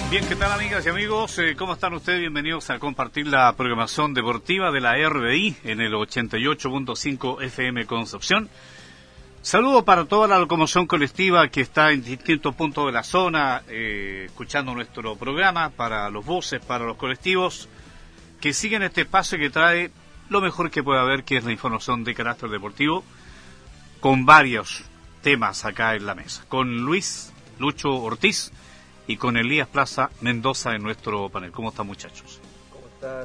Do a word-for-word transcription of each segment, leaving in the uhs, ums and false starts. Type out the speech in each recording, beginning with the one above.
Bien, ¿qué tal, amigas y amigos? Eh, ¿Cómo están ustedes? Bienvenidos a compartir la programación deportiva de la R D I en el ochenta y ocho punto cinco F M Concepción. Saludo para toda la locomoción colectiva que está en distintos puntos de la zona, eh, escuchando nuestro programa, para los buses, para los colectivos, que siguen este espacio que trae lo mejor que puede haber, que es la información de carácter deportivo, con varios temas acá en la mesa. Con Luis Lucho Ortiz y con Elías Plaza Mendoza en nuestro panel. ¿Cómo están, muchachos? ¿Cómo estás?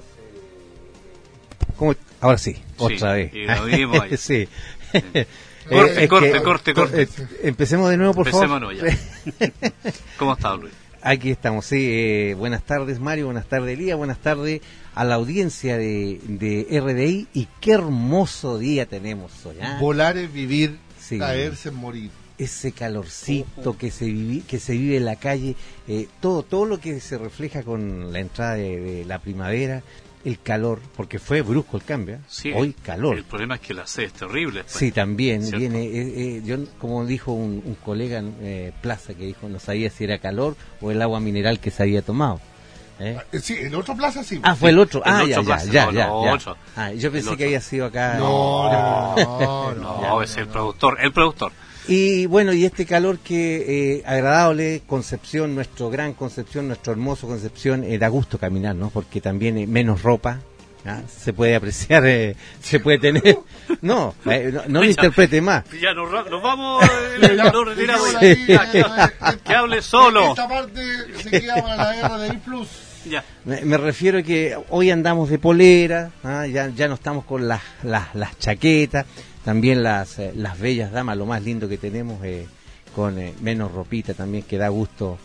Eh... ¿Cómo? Ahora sí, otra sí, vez. Y lo vimos ahí. sí. sí. Corte, eh, corte, que, corte, corte. Eh, empecemos de nuevo, por Empecemos favor. Ya. ¿Cómo estás, Luis? Aquí estamos, sí. Eh, buenas tardes, Mario. Buenas tardes, Elías. Buenas tardes a la audiencia de, de R D I. Y qué hermoso día tenemos hoy. ¿eh? Volar es vivir, sí. Caerse es morir. Ese calorcito uh, uh. que se vive, que se vive en la calle, eh, todo todo lo que se refleja con la entrada de, de la primavera, el calor, porque fue brusco el cambio, ¿eh? Sí, hoy calor. El problema es que la sed es terrible. Pues, sí, también ¿cierto? viene, eh, eh, yo como dijo un, un colega eh, Plaza, que dijo no sabía si era calor o el agua mineral que se había tomado. ¿Eh? Sí, el otro Plaza sí. Ah, fue el otro. El ah, otro ya, plaza, ya, no, ya, no, ya. Otro. Ah, yo pensé que había sido acá. No, no, no, no, no, es el productor, el productor. Y bueno, y este calor que eh, agradable, Concepción, nuestro gran Concepción, nuestro hermoso Concepción, eh, da gusto caminar, ¿no? Porque también eh, menos ropa, ¿ah? Se puede apreciar, eh, se puede tener. No, eh, no, no lo interprete más. Ya nos, nos vamos, eh, no retiramos. Sí. Que hable solo. Esta parte se queda para la R D I Plus. Ya. Me, me refiero a que hoy andamos de polera, ¿ah? ya, ya no estamos con las, las, las chaquetas. También las eh, las bellas damas, lo más lindo que tenemos, eh, con eh, menos ropita también, que da gusto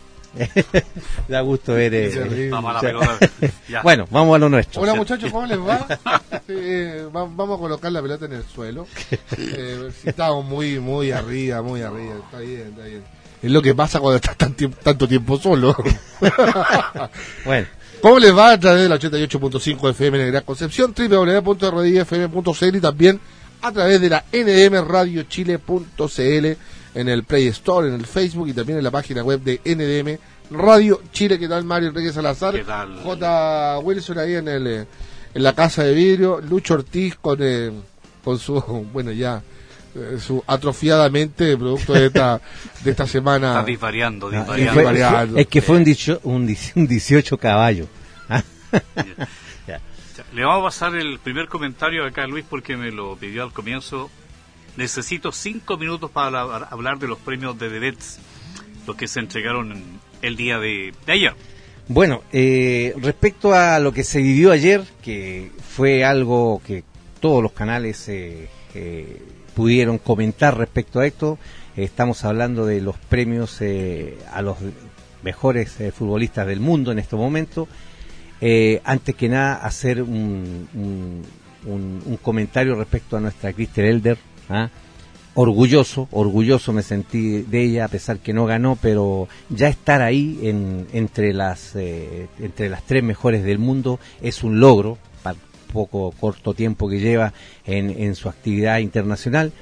da gusto ver. Eh, vamos a la pelota. Bueno, vamos a lo nuestro. Hola, muchachos, ¿cómo les va? eh, va vamos a colocar la pelota en el suelo. Eh, si estamos muy muy arriba, muy arriba. Está bien, está bien. Es lo que pasa cuando estás tan tiemp- tanto tiempo solo. Bueno. ¿Cómo les va? A través de la ochenta y ocho punto cinco F M en Gran Concepción, doble u doble u doble u punto r d i f m punto c l y también a través de la N D M Radio Chile punto c l en el Play Store, en el Facebook y también en la página web de N D M Radio Chile. ¿Qué tal, Mario Enrique Salazar? ¿Qué tal? J. Wilson ahí en el en la casa de vidrio, Lucho Ortiz con eh, con su, bueno, ya eh, su atrofiadamente producto de esta de esta semana. Está disvariando, disvariando. Ah, fue, disvariando. Es que fue un, dicho, un, un dieciocho caballo. ¿Ah? Ya. Le vamos a pasar el primer comentario acá a Luis porque me lo pidió al comienzo. Necesito cinco minutos para hablar de los premios de The Bets, los que se entregaron el día de, de ayer. Bueno, eh, respecto a lo que se vivió ayer, que fue algo que todos los canales eh, eh, pudieron comentar respecto a esto, eh, estamos hablando de los premios eh, a los mejores eh, futbolistas del mundo en este momento. Eh, antes que nada, hacer un, un, un, un comentario respecto a nuestra Christel Elder. ¿Ah? Orgulloso, orgulloso me sentí de ella, a pesar que no ganó, pero ya estar ahí en, entre las eh, entre las tres mejores del mundo es un logro, para poco corto tiempo que lleva en, en su actividad internacional.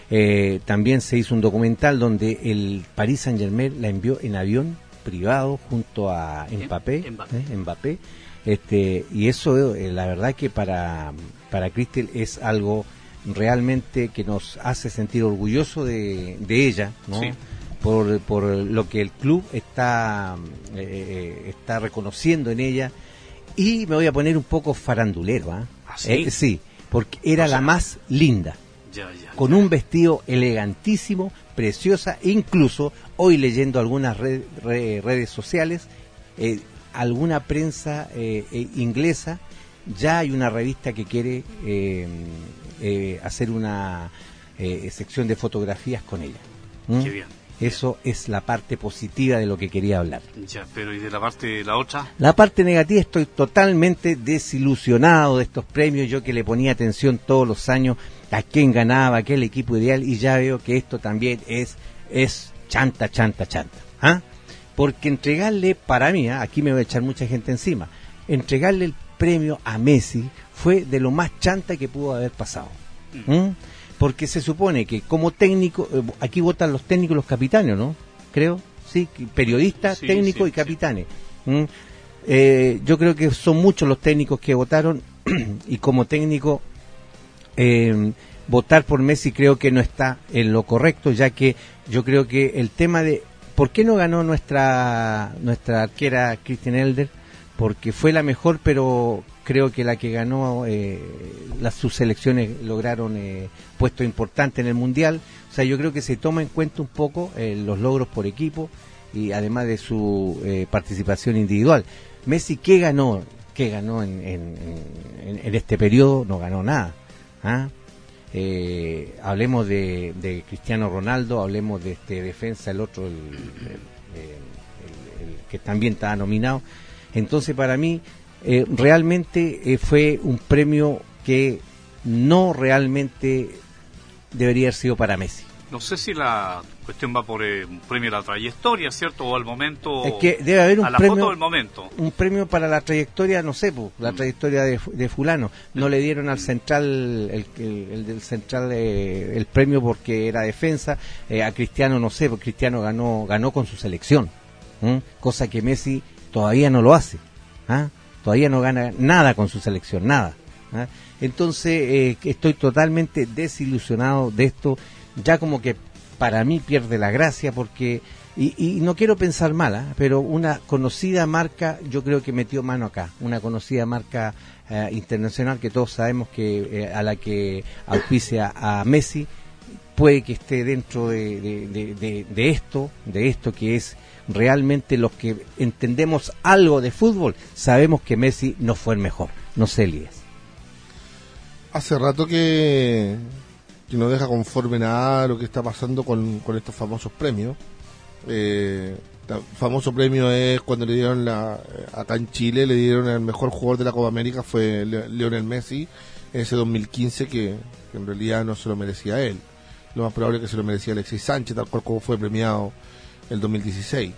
Eh, también se hizo un documental donde el Paris Saint-Germain la envió en avión privado junto a Mbappé, Mbappé. ¿eh? Mbappé. Este, y eso eh, la verdad que para para Christel es algo realmente que nos hace sentir orgulloso de, de ella, ¿no? Sí. por, por lo que el club está eh, está reconociendo en ella. Y me voy a poner un poco farandulero, ¿eh? ¿Ah, sí? Eh, sí, porque era, o sea, la más linda, ya, ya, con ya. un vestido elegantísimo, preciosa, e incluso hoy leyendo algunas red, red, redes sociales, eh, alguna prensa eh, eh, inglesa, ya hay una revista que quiere eh, eh, hacer una eh, sección de fotografías con ella. ¿Mm? Qué bien. Eso es la parte positiva de lo que quería hablar. Ya, pero ¿y de la parte la otra? La parte negativa, estoy totalmente desilusionado de estos premios. Yo que le ponía atención todos los años a quién ganaba, a qué el equipo ideal, y ya veo que esto también es es chanta, chanta, chanta. ¿Ah? Porque entregarle, para mí, ¿eh? Aquí me va a echar mucha gente encima, entregarle el premio a Messi fue de lo más chanta que pudo haber pasado. ¿Mm? Porque se supone que como técnico, aquí votan los técnicos, los capitanes, ¿no? Creo, sí, periodistas, sí, técnicos sí, y capitanes. Sí. ¿Mm? Eh, yo creo que son muchos los técnicos que votaron y como técnico eh, votar por Messi creo que no está en lo correcto, ya que yo creo que el tema de ¿por qué no ganó nuestra nuestra arquera Christian Elder? Porque fue la mejor, pero creo que la que ganó, eh, las sus selecciones lograron eh, puestos importantes en el Mundial. O sea, yo creo que se toma en cuenta un poco eh, los logros por equipo y además de su eh, participación individual. Messi, ¿qué ganó? ¿Qué ganó en, en, en, en este periodo? No ganó nada. ¿Ah? Eh, hablemos de, de Cristiano Ronaldo, hablemos de este defensa, el otro, el, el, el, el, el que también estaba nominado. Entonces, para mí, eh, realmente eh, fue un premio que no realmente debería haber sido para Messi. No sé si la cuestión va por eh, un premio a la trayectoria, ¿cierto? O al momento. Es que debe haber un a la premio, foto del momento. Un premio para la trayectoria, no sé, pues, la mm. trayectoria de, de fulano. No mm. le dieron al central, el, el, el del central, eh, el premio porque era defensa. Eh, a Cristiano, no sé, porque Cristiano ganó, ganó con su selección. ¿Mm? Cosa que Messi todavía no lo hace. ¿Ah? Todavía no gana nada con su selección, nada. ¿Ah? Entonces, eh, estoy totalmente desilusionado de esto. Ya como que para mí pierde la gracia porque, y, y no quiero pensar mal, ¿eh? Pero una conocida marca, yo creo que metió mano acá, una conocida marca eh, internacional que todos sabemos que eh, a la que auspicia a Messi, puede que esté dentro de, de, de, de, de esto, de esto que es realmente los que entendemos algo de fútbol, sabemos que Messi no fue el mejor, no sé, Elías. Hace rato que... que no deja conforme nada lo que está pasando con, con estos famosos premios. Eh, el famoso premio es cuando le dieron la, acá en Chile le dieron el mejor jugador de la Copa América, fue Lionel Messi en ese dos mil quince, que, que en realidad no se lo merecía él. Lo más probable es que se lo merecía Alexis Sánchez, tal cual como fue premiado el dos mil dieciséis.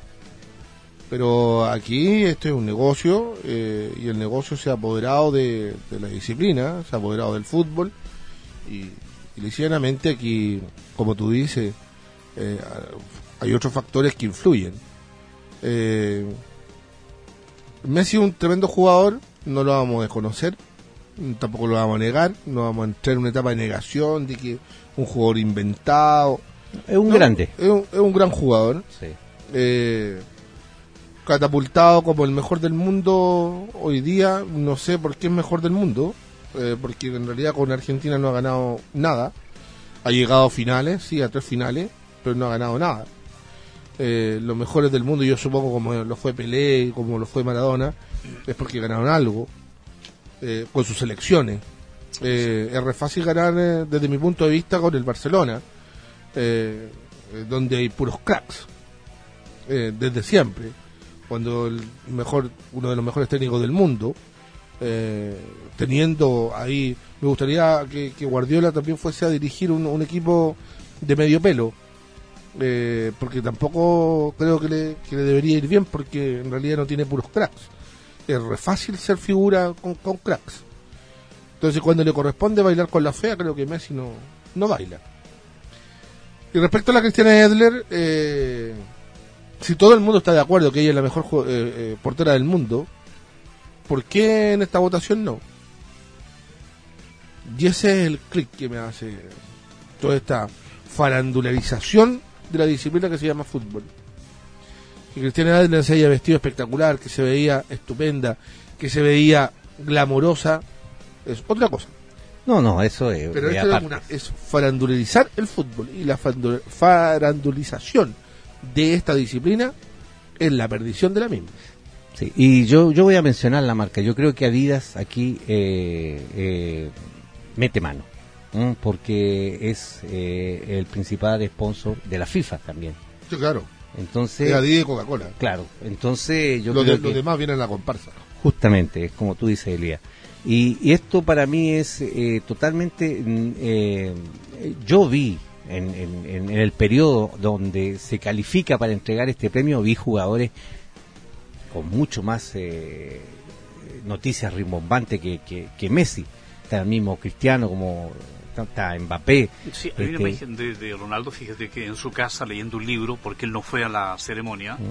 Pero aquí esto es un negocio, eh, y el negocio se ha apoderado de, de la disciplina, se ha apoderado del fútbol, y Y ligeramente aquí, como tú dices, eh, hay otros factores que influyen. Eh, Messi es un tremendo jugador, no lo vamos a desconocer, tampoco lo vamos a negar, no vamos a entrar en una etapa de negación de que un jugador inventado. Es un no, grande. Es un, es un gran jugador. Sí. Eh, catapultado como el mejor del mundo hoy día, no sé por qué es mejor del mundo. Eh, porque en realidad con Argentina no ha ganado nada. Ha llegado a finales, sí, a tres finales, pero no ha ganado nada. Eh, los mejores del mundo, yo supongo, como lo fue Pelé, como lo fue Maradona, es porque ganaron algo eh, con sus selecciones. Eh, es re fácil ganar, eh, desde mi punto de vista, con el Barcelona, eh, donde hay puros cracks, eh, desde siempre. Cuando el mejor, uno de los mejores técnicos del mundo, Eh, teniendo ahí, me gustaría que, que Guardiola también fuese a dirigir un, un equipo de medio pelo, eh, porque tampoco creo que le, que le debería ir bien, porque en realidad no tiene puros cracks. Es re fácil ser figura con, con cracks. Entonces cuando le corresponde bailar con la fea, creo que Messi no, no baila. Y respecto a la Christiane Edler, eh, si todo el mundo está de acuerdo que ella es la mejor eh, eh, portera del mundo, ¿por qué en esta votación no? Y ese es el clic que me hace toda esta farandularización de la disciplina que se llama fútbol. Que Christiane Adler se haya vestido espectacular, que se veía estupenda, que se veía glamorosa, es otra cosa. No, no, eso es... Pero esto es, una, es farandularizar el fútbol, y la farandulización de esta disciplina es la perdición de la misma. Sí, y yo yo voy a mencionar la marca. Yo creo que Adidas aquí eh, eh, mete mano, ¿eh? Porque es eh, el principal sponsor de la FIFA también. Sí, claro. Entonces, es Adidas y Coca-Cola. Claro, entonces yo lo creo de, que... Los demás vienen en la comparsa. Justamente, es como tú dices, Elías. Y, y esto para mí es eh, totalmente... Eh, yo vi en, en, en el periodo donde se califica para entregar este premio, vi jugadores con mucho más eh, noticias rimbombantes que, que, que Messi. Está el mismo Cristiano, como está Mbappé. Sí, hay una imagen de, de Ronaldo, fíjate que en su casa leyendo un libro, porque él no fue a la ceremonia, uh-huh.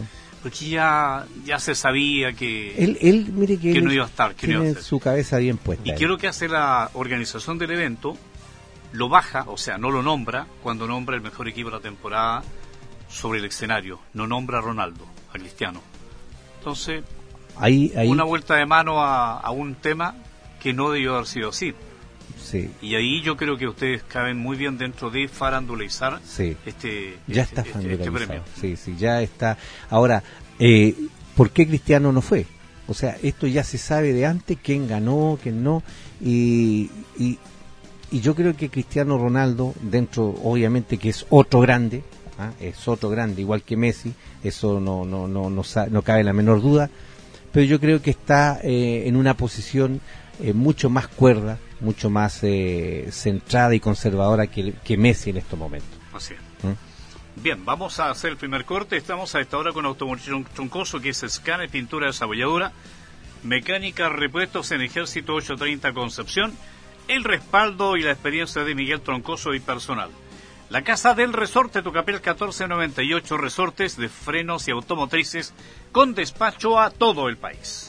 Porque ya, ya se sabía que, él, él mire que, que él no iba a estar, que no tiene iba a estar. su cabeza bien puesta. Y él. que lo que hace la organización del evento, lo baja, o sea, no lo nombra cuando nombra el mejor equipo de la temporada sobre el escenario. No nombra a Ronaldo, a Cristiano. Entonces, ahí, ahí, una vuelta de mano a, a un tema que no debió haber sido así. sí. Y ahí yo creo que ustedes caben muy bien dentro de farandulizar Sí. este, Ya este, está este, este premio. Sí, sí, ya está. Ahora, eh, ¿por qué Cristiano no fue? O sea, esto ya se sabe de antes, quién ganó, quién no, y, y, y yo creo que Cristiano Ronaldo, dentro, obviamente que es otro grande, ¿ah? es otro grande, igual que Messi, eso no, no, no, no, sa- no cabe la menor duda, pero yo creo que está eh, en una posición eh, mucho más cuerda, mucho más eh, centrada y conservadora que, que Messi en estos momentos. Así es. ¿Mm? Bien, vamos a hacer el primer corte. Estamos a esta hora con Automotriz Troncoso, que es escáner, pintura, desabolladura, mecánica, repuestos en Ejército ochocientos treinta Concepción, el respaldo y la experiencia de Miguel Troncoso y personal. La Casa del Resorte, Tucapel catorce noventa y ocho, resortes de frenos y automotrices con despacho a todo el país.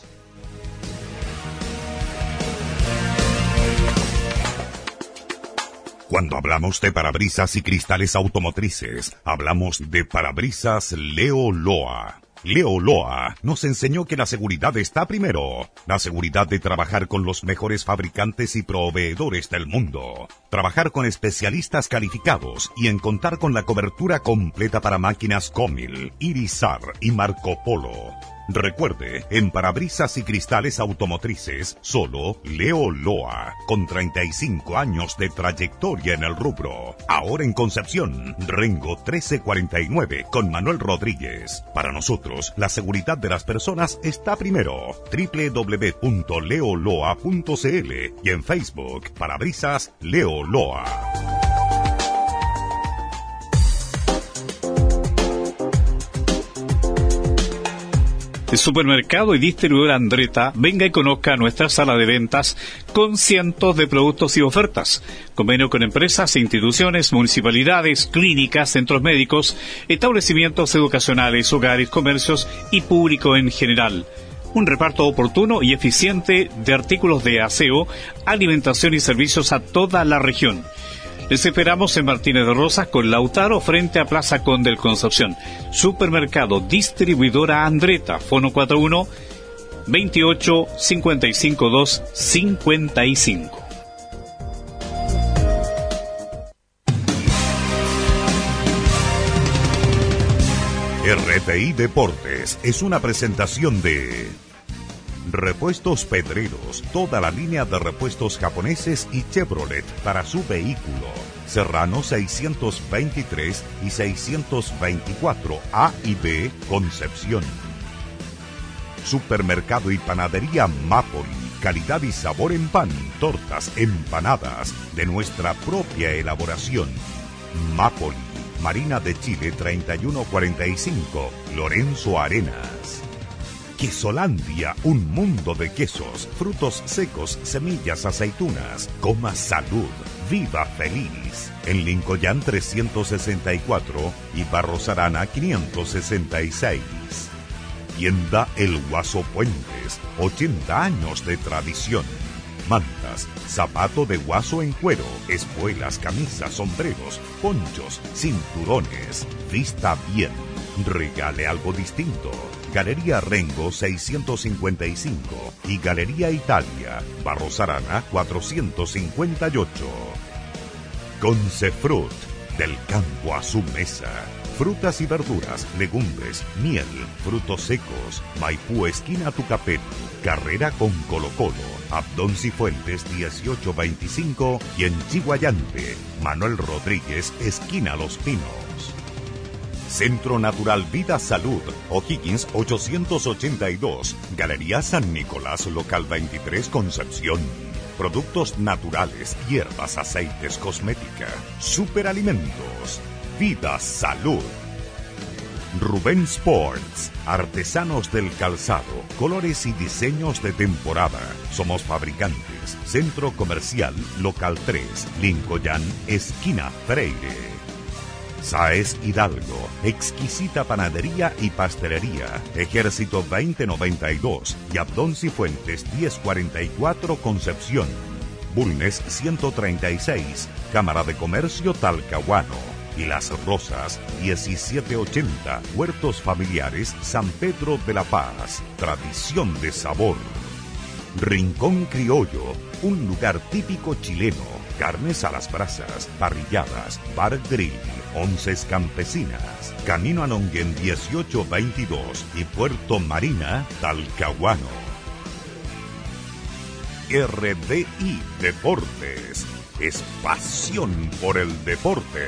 Cuando hablamos de parabrisas y cristales automotrices, hablamos de Parabrisas Leo Loa. Leo Loa nos enseñó que la seguridad está primero. La seguridad de trabajar con los mejores fabricantes y proveedores del mundo. Trabajar con especialistas calificados y en contar con la cobertura completa para máquinas Comil, Irizar y Marco Polo. Recuerde, en parabrisas y cristales automotrices, solo Leo Loa, con treinta y cinco años de trayectoria en el rubro. Ahora en Concepción, Rengo trece cuarenta y nueve, con Manuel Rodríguez. Para nosotros, la seguridad de las personas está primero. doble u doble u doble u punto leo loa punto c l y en Facebook, Parabrisas Leo Loa. El supermercado y distribuidor Andretta, venga y conozca nuestra sala de ventas con cientos de productos y ofertas. Convenio con empresas, instituciones, municipalidades, clínicas, centros médicos, establecimientos educacionales, hogares, comercios y público en general. Un reparto oportuno y eficiente de artículos de aseo, alimentación y servicios a toda la región. Les esperamos en Martínez de Rosas con Lautaro frente a Plaza Condel Concepción. Supermercado Distribuidora Andretta, fono cuarenta y uno, veintiocho, cincuenta y cinco, dos, cincuenta y cinco. R T I Deportes es una presentación de Repuestos Pedreros, toda la línea de repuestos japoneses y Chevrolet para su vehículo. Serrano seiscientos veintitrés y seiscientos veinticuatro A y B, Concepción. Supermercado y panadería Mapoli, calidad y sabor en pan, tortas, empanadas, de nuestra propia elaboración. Mapoli, Marina de Chile treinta y uno cuarenta y cinco, Lorenzo Arenas. Quesolandia, un mundo de quesos, frutos secos, semillas, aceitunas. Coma salud, viva feliz. En Lincoln trescientos sesenta y cuatro y Barros Arana quinientos sesenta y seis. Tienda El Guaso Puentes, ochenta años de tradición. Mantas, zapato de guaso en cuero, espuelas, camisas, sombreros, ponchos, cinturones. Vista bien, regale algo distinto. Galería Rengo seiscientos cincuenta y cinco y Galería Italia, Barros Arana cuatrocientos cincuenta y ocho. Concefrut, del campo a su mesa. Frutas y verduras, legumbres, miel, frutos secos. Maipú esquina Tucapel, carrera con Colo Colo, Abdón Cifuentes dieciocho veinticinco y en Chiguayante, Manuel Rodríguez esquina Los Pinos. Centro Natural Vida Salud, O'Higgins ochocientos ochenta y dos, Galería San Nicolás, local veintitrés, Concepción. Productos naturales, hierbas, aceites, cosmética, superalimentos, Vida Salud. Rubén Sports, artesanos del calzado, colores y diseños de temporada. Somos fabricantes. Centro Comercial, local tres, Lincoln, esquina Freire. Saez Hidalgo, exquisita panadería y pastelería, Ejército veinte noventa y dos y Abdón Cifuentes diez cuarenta y cuatro Concepción. Bulnes ciento treinta y seis, Cámara de Comercio Talcahuano. Y Las Rosas diecisiete ochenta, Huertos Familiares San Pedro de la Paz, tradición de sabor. Rincón Criollo, un lugar típico chileno, carnes a las brasas, parrilladas, bar grill, onces campesinas, Camino a Nonguén dieciocho veintidós y Puerto Marina, Talcahuano. R D I Deportes, es pasión por el deporte.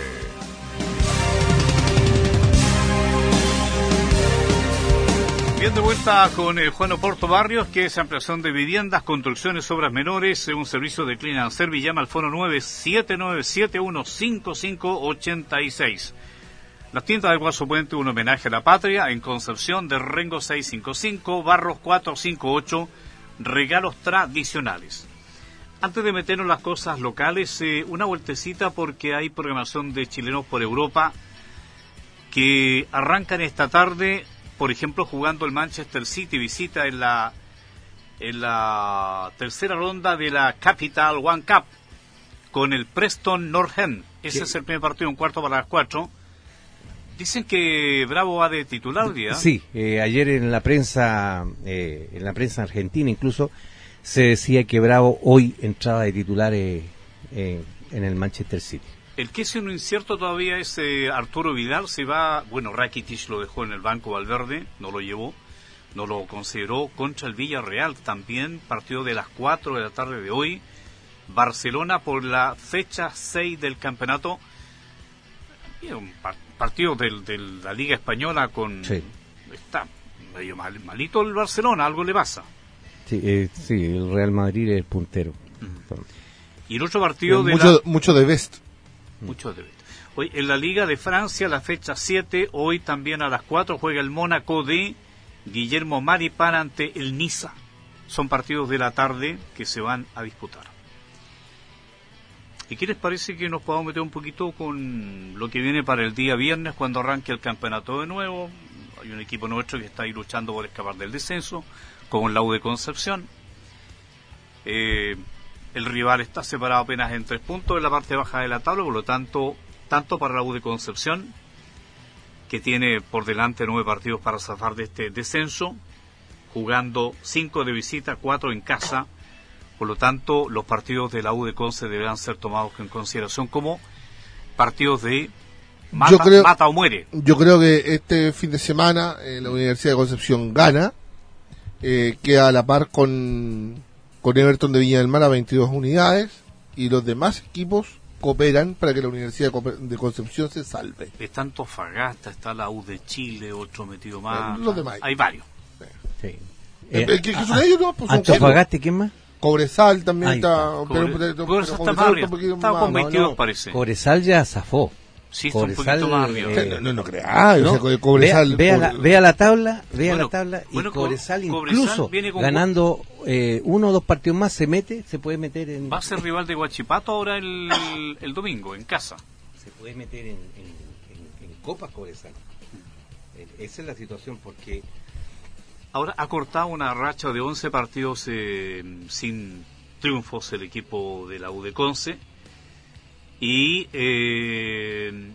Bien, de vuelta con eh, Juan Oporto Barrios, que es ampliación de viviendas, construcciones, obras menores, eh, un servicio de Clean and Service. Llama al fono nueve siete nueve siete uno cinco cinco ocho seis. Las tiendas del Guaso Puente, un homenaje a la patria, en Concepción, de Rengo seiscientos cincuenta y cinco, Barros cuatrocientos cincuenta y ocho, regalos tradicionales. Antes de meternos en las cosas locales, eh, una vueltecita porque hay programación de chilenos por Europa que arrancan esta tarde. Por ejemplo, jugando el Manchester City, visita en la en la tercera ronda de la Capital One Cup con el Preston North End. Ese ¿Qué? Es el primer partido, un cuarto para las cuatro. Dicen que Bravo va de titular, ¿día? Sí, eh, ayer en la prensa, eh, en la prensa argentina incluso, se decía que Bravo hoy entraba de titular eh, eh, en el Manchester City. El que es un incierto todavía es eh, Arturo Vidal. Se va, bueno, Rakitic lo dejó en el banco, Valverde no lo llevó, no lo consideró. Contra el Villarreal también, partido de las cuatro de la tarde de hoy. Barcelona por la fecha seis del campeonato. Y un par- partido del, de la Liga Española con... Sí. Está medio mal, malito el Barcelona, algo le pasa. Sí, eh, sí, el Real Madrid es el puntero. Uh-huh. Y el otro partido eh, de mucho, la... mucho de Best. Mucho de Hoy en la Liga de Francia, la fecha siete, hoy también a las cuatro juega el Mónaco de Guillermo Maripán ante el Niza. Son partidos de la tarde que se van a disputar. ¿Y qué les parece que nos podamos meter un poquito con lo que viene para el día viernes cuando arranque el campeonato de nuevo? Hay un equipo nuestro que está ahí luchando por escapar del descenso, como el La U de Concepción. Eh... El rival está separado apenas en tres puntos en la parte baja de la tabla, por lo tanto, tanto para la U de Concepción, que tiene por delante nueve partidos para zafar de este descenso, jugando cinco de visita, cuatro en casa. Por lo tanto, los partidos de la U de Conce deberán ser tomados en consideración como partidos de mata, yo creo, mata o muere. Yo creo que este fin de semana eh, la Universidad de Concepción gana, eh, queda a la par con... con Everton de Viña del Mar a veintidós unidades, y los demás equipos cooperan para que la Universidad de Concepción se salve. Está Antofagasta, está la U de Chile, otro metido más. Eh, los demás. Hay varios. Sí. Eh, Eh, ¿Qué, qué son ellos? No, pues son Antofagasta, ¿quién más? Cobresal también Ahí está. está. Pero, Cobre- pero- pero Cobresal está Cobresal más arriba. un poquito Está más, con no, veintidós, no. parece. Cobresal ya zafó. Sí, está un Cobresal, poquito más arriba. eh, No, no, no creas, ¿no? o sea, Co- Cobresal. vea, vea, la, vea la tabla, vea Bueno, la tabla y bueno, Co- Cobresal Cobresal incluso viene con- ganando eh, uno o dos partidos más se mete, se puede meter en Va a ser rival de Huachipato ahora el, el domingo, en casa. se puede meter en, en, en, en Copa Cobresal. Eh, Esa es la situación porque Ahora ha cortado una racha de once partidos eh, sin triunfos el equipo de la U de Conce. Y... Eh,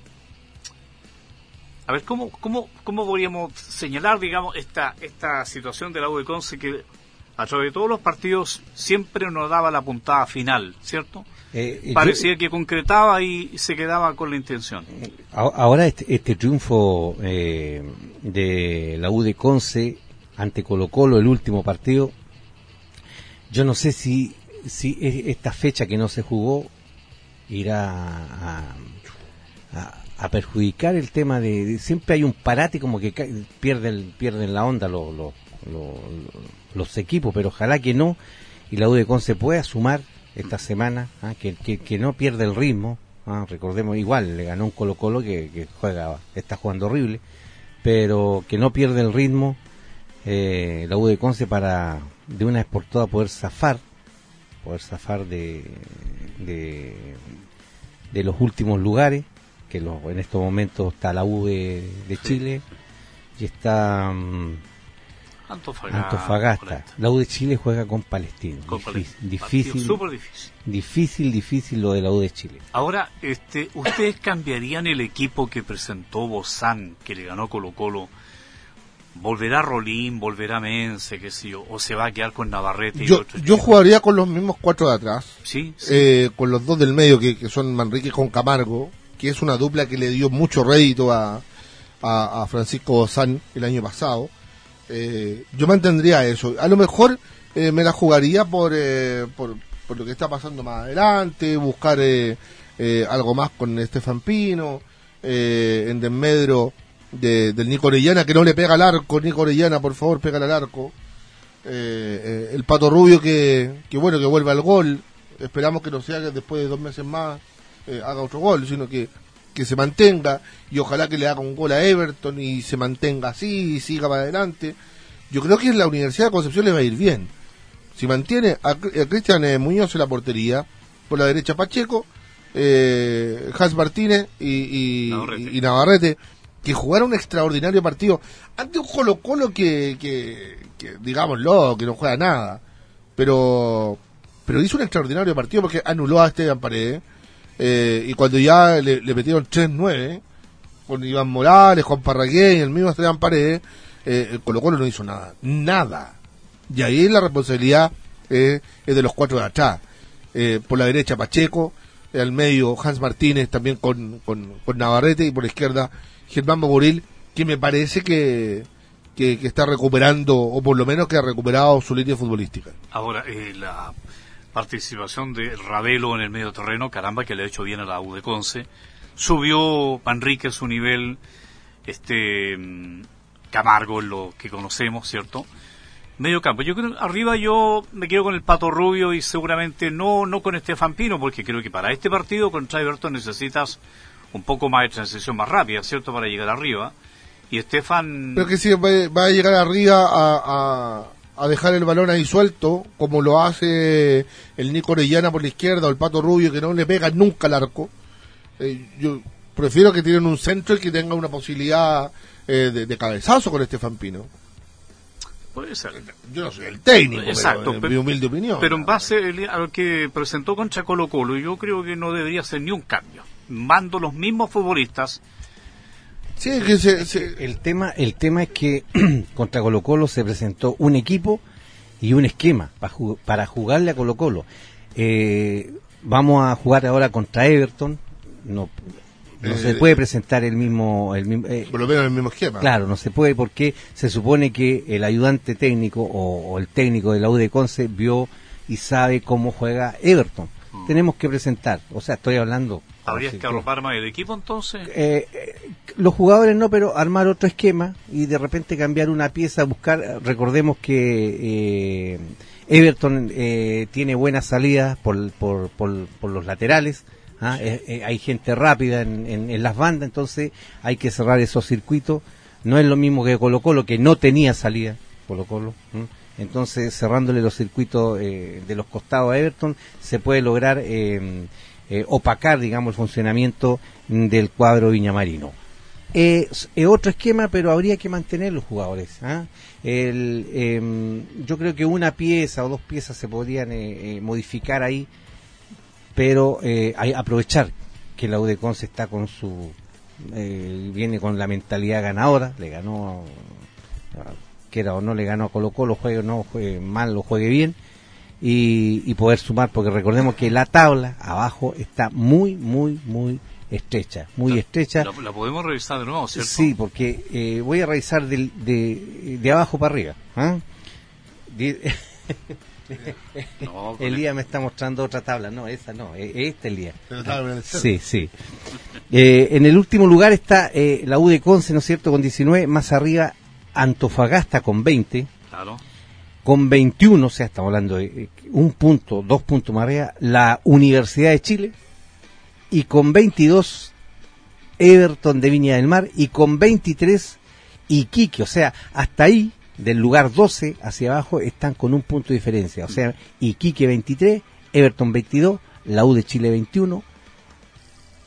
a ver, ¿cómo, cómo, ¿cómo podríamos señalar, digamos, esta, esta situación de la U de Conce que a través de todos los partidos siempre nos daba la puntada final, ¿cierto? eh, Parecía yo- que concretaba y se quedaba con la intención. a- ahora este, este triunfo eh, de la U de Conce ante Colo Colo, el último partido, yo no sé si, si es- esta fecha que no se jugó irá a, a- a perjudicar el tema de, de- siempre hay un parate como que ca- pierden pierden la onda los los, los, los equipos, pero ojalá que no y la U de Conce pueda sumar esta semana, ¿ah? que, que, que no pierda el ritmo, ¿ah? Recordemos, igual le ganó un Colo Colo que, que juega está jugando horrible, pero que no pierda el ritmo eh, la U de Conce para de una vez por todas poder zafar poder zafar de de, de los últimos lugares que lo, en estos momentos está la U de, de Chile y está um, Antofagasta. Antofagasta. La U de Chile juega con Palestino. Con Difí- Palestino. difícil, Súper difícil. difícil, difícil lo de la U de Chile. Ahora, este, ¿ustedes cambiarían el equipo que presentó Bozán, que le ganó Colo Colo? ¿Volverá Rolín, volverá Mense, qué sé yo, o se va a quedar con Navarrete? Y Yo, otro yo equipo? jugaría con los mismos cuatro de atrás, Sí, sí. eh, con los dos del medio, que, que son Manrique con Camargo, que es una dupla que le dio mucho rédito a, a, a Francisco Bozán el año pasado. Eh, yo mantendría eso. A lo mejor eh, me la jugaría por, eh, por, por lo que está pasando más adelante, buscar eh, eh, algo más con Estefan Pino, eh, en desmedro de, del Nico Orellana, que no le pega al arco. Nico Orellana, por favor, pégale al arco. Eh, eh, el Pato Rubio, que, que bueno, que vuelva al gol. Esperamos que no sea que después de dos meses más eh, haga otro gol, sino que, que se mantenga, y ojalá que le haga un gol a Everton y se mantenga así y siga para adelante. Yo creo que en la Universidad de Concepción le va a ir bien. Si mantiene a, a Cristian eh, Muñoz en la portería, por la derecha Pacheco, eh, Hans Martínez y, y, Navarrete. y, y Navarrete, que jugaron un extraordinario partido ante un Colo Colo que, que, que digámoslo, que no juega nada, pero pero hizo un extraordinario partido porque anuló a Esteban Paredes, eh, y cuando ya le, le metieron tres nueve con Iván Morales, Juan Parragué y el mismo Esteban Paredes, eh, el Colo Colo no hizo nada, nada, y ahí la responsabilidad eh, es de los cuatro de atrás. Eh, por la derecha Pacheco, eh, al medio Hans Martínez también con, con, con Navarrete, y por la izquierda Germán Mogoril, que me parece que, que, que está recuperando, o por lo menos que ha recuperado su línea futbolística. Ahora, eh, la participación de Ravelo en el medio terreno, caramba, que le ha hecho bien a la U de Conce. Subió Manrique su nivel, este mm, Camargo, lo que conocemos, ¿cierto? Medio campo. Yo creo, arriba yo me quedo con el Pato Rubio y seguramente no, no con Estefan Pino, porque creo que para este partido contra Everton necesitas un poco más de transición más rápida, ¿cierto? Para llegar arriba. Y Estefan... Pero que si va, va a llegar arriba a, a, a dejar el balón ahí suelto, como lo hace el Nico Orellana por la izquierda, o el Pato Rubio, que no le pega nunca al arco. Eh, yo prefiero que tienen un centro y que tenga una posibilidad eh, de, de cabezazo con Estefan Pino. Puede ser. Yo no soy el técnico, Exacto, pero, en pero- mi humilde opinión. Pero en base a lo que presentó contra Colo Colo, yo creo que no debería ser ni un cambio. Mando los mismos futbolistas. Sí, que se, se- El tema, el tema es que contra Colo Colo se presentó un equipo y un esquema para, ju- para jugarle a Colo Colo. Eh, vamos a jugar ahora contra Everton. No, no Eh, se puede presentar el mismo, el mismo eh, por lo menos el mismo esquema. claro, no se puede porque se supone que el ayudante técnico o, o el técnico de la U de Conce vio y sabe cómo juega Everton. Mm. Tenemos que presentar, o sea, estoy hablando. ¿Habría así que arropar más el equipo entonces? eh, eh, los jugadores no, pero armar otro esquema y de repente cambiar una pieza, buscar, recordemos que eh, Everton eh, tiene buenas salidas por, por, por, por los laterales, ¿ah? Eh, eh, hay gente rápida en, en, en las bandas, entonces hay que cerrar esos circuitos. No es lo mismo que Colo Colo, que no tenía salida, Colo Colo, ¿m? Entonces cerrándole los circuitos eh, de los costados a Everton se puede lograr eh, eh, opacar, digamos, el funcionamiento del cuadro viñamarino. Eh, es otro esquema, pero habría que mantener los jugadores. ¿ah? El, eh, yo creo que una pieza o dos piezas se podrían eh, eh, modificar ahí, pero eh, hay, aprovechar que la U de Conce está con su eh, viene con la mentalidad ganadora, le ganó, quiera o no, le ganó a Colo Colo, juegue o no, juegue mal o juegue bien, y, y poder sumar, porque recordemos que la tabla abajo está muy, muy, muy estrecha, muy La- estrecha. La, la podemos revisar de nuevo, ¿cierto? Sí, porque eh, voy a revisar del- de, de abajo para arriba. ¿ah? Di- No, con Elías me está mostrando otra tabla, no, esa no, eh, esta Elías. Pero estaba en el centro. Sí, sí. Eh, en el último lugar está eh, la U de Conce, ¿no es cierto?, con diecinueve, más arriba Antofagasta con veinte, Claro. con veintiuno, o sea, estamos hablando de eh, un punto, dos puntos más arriba, la Universidad de Chile, y con veintidós Everton de Viña del Mar, y con veintitrés Iquique, o sea, hasta ahí, del lugar doce hacia abajo, están con un punto de diferencia, o sea, Iquique veintitrés, Everton veintidós, la U de Chile veintiuno,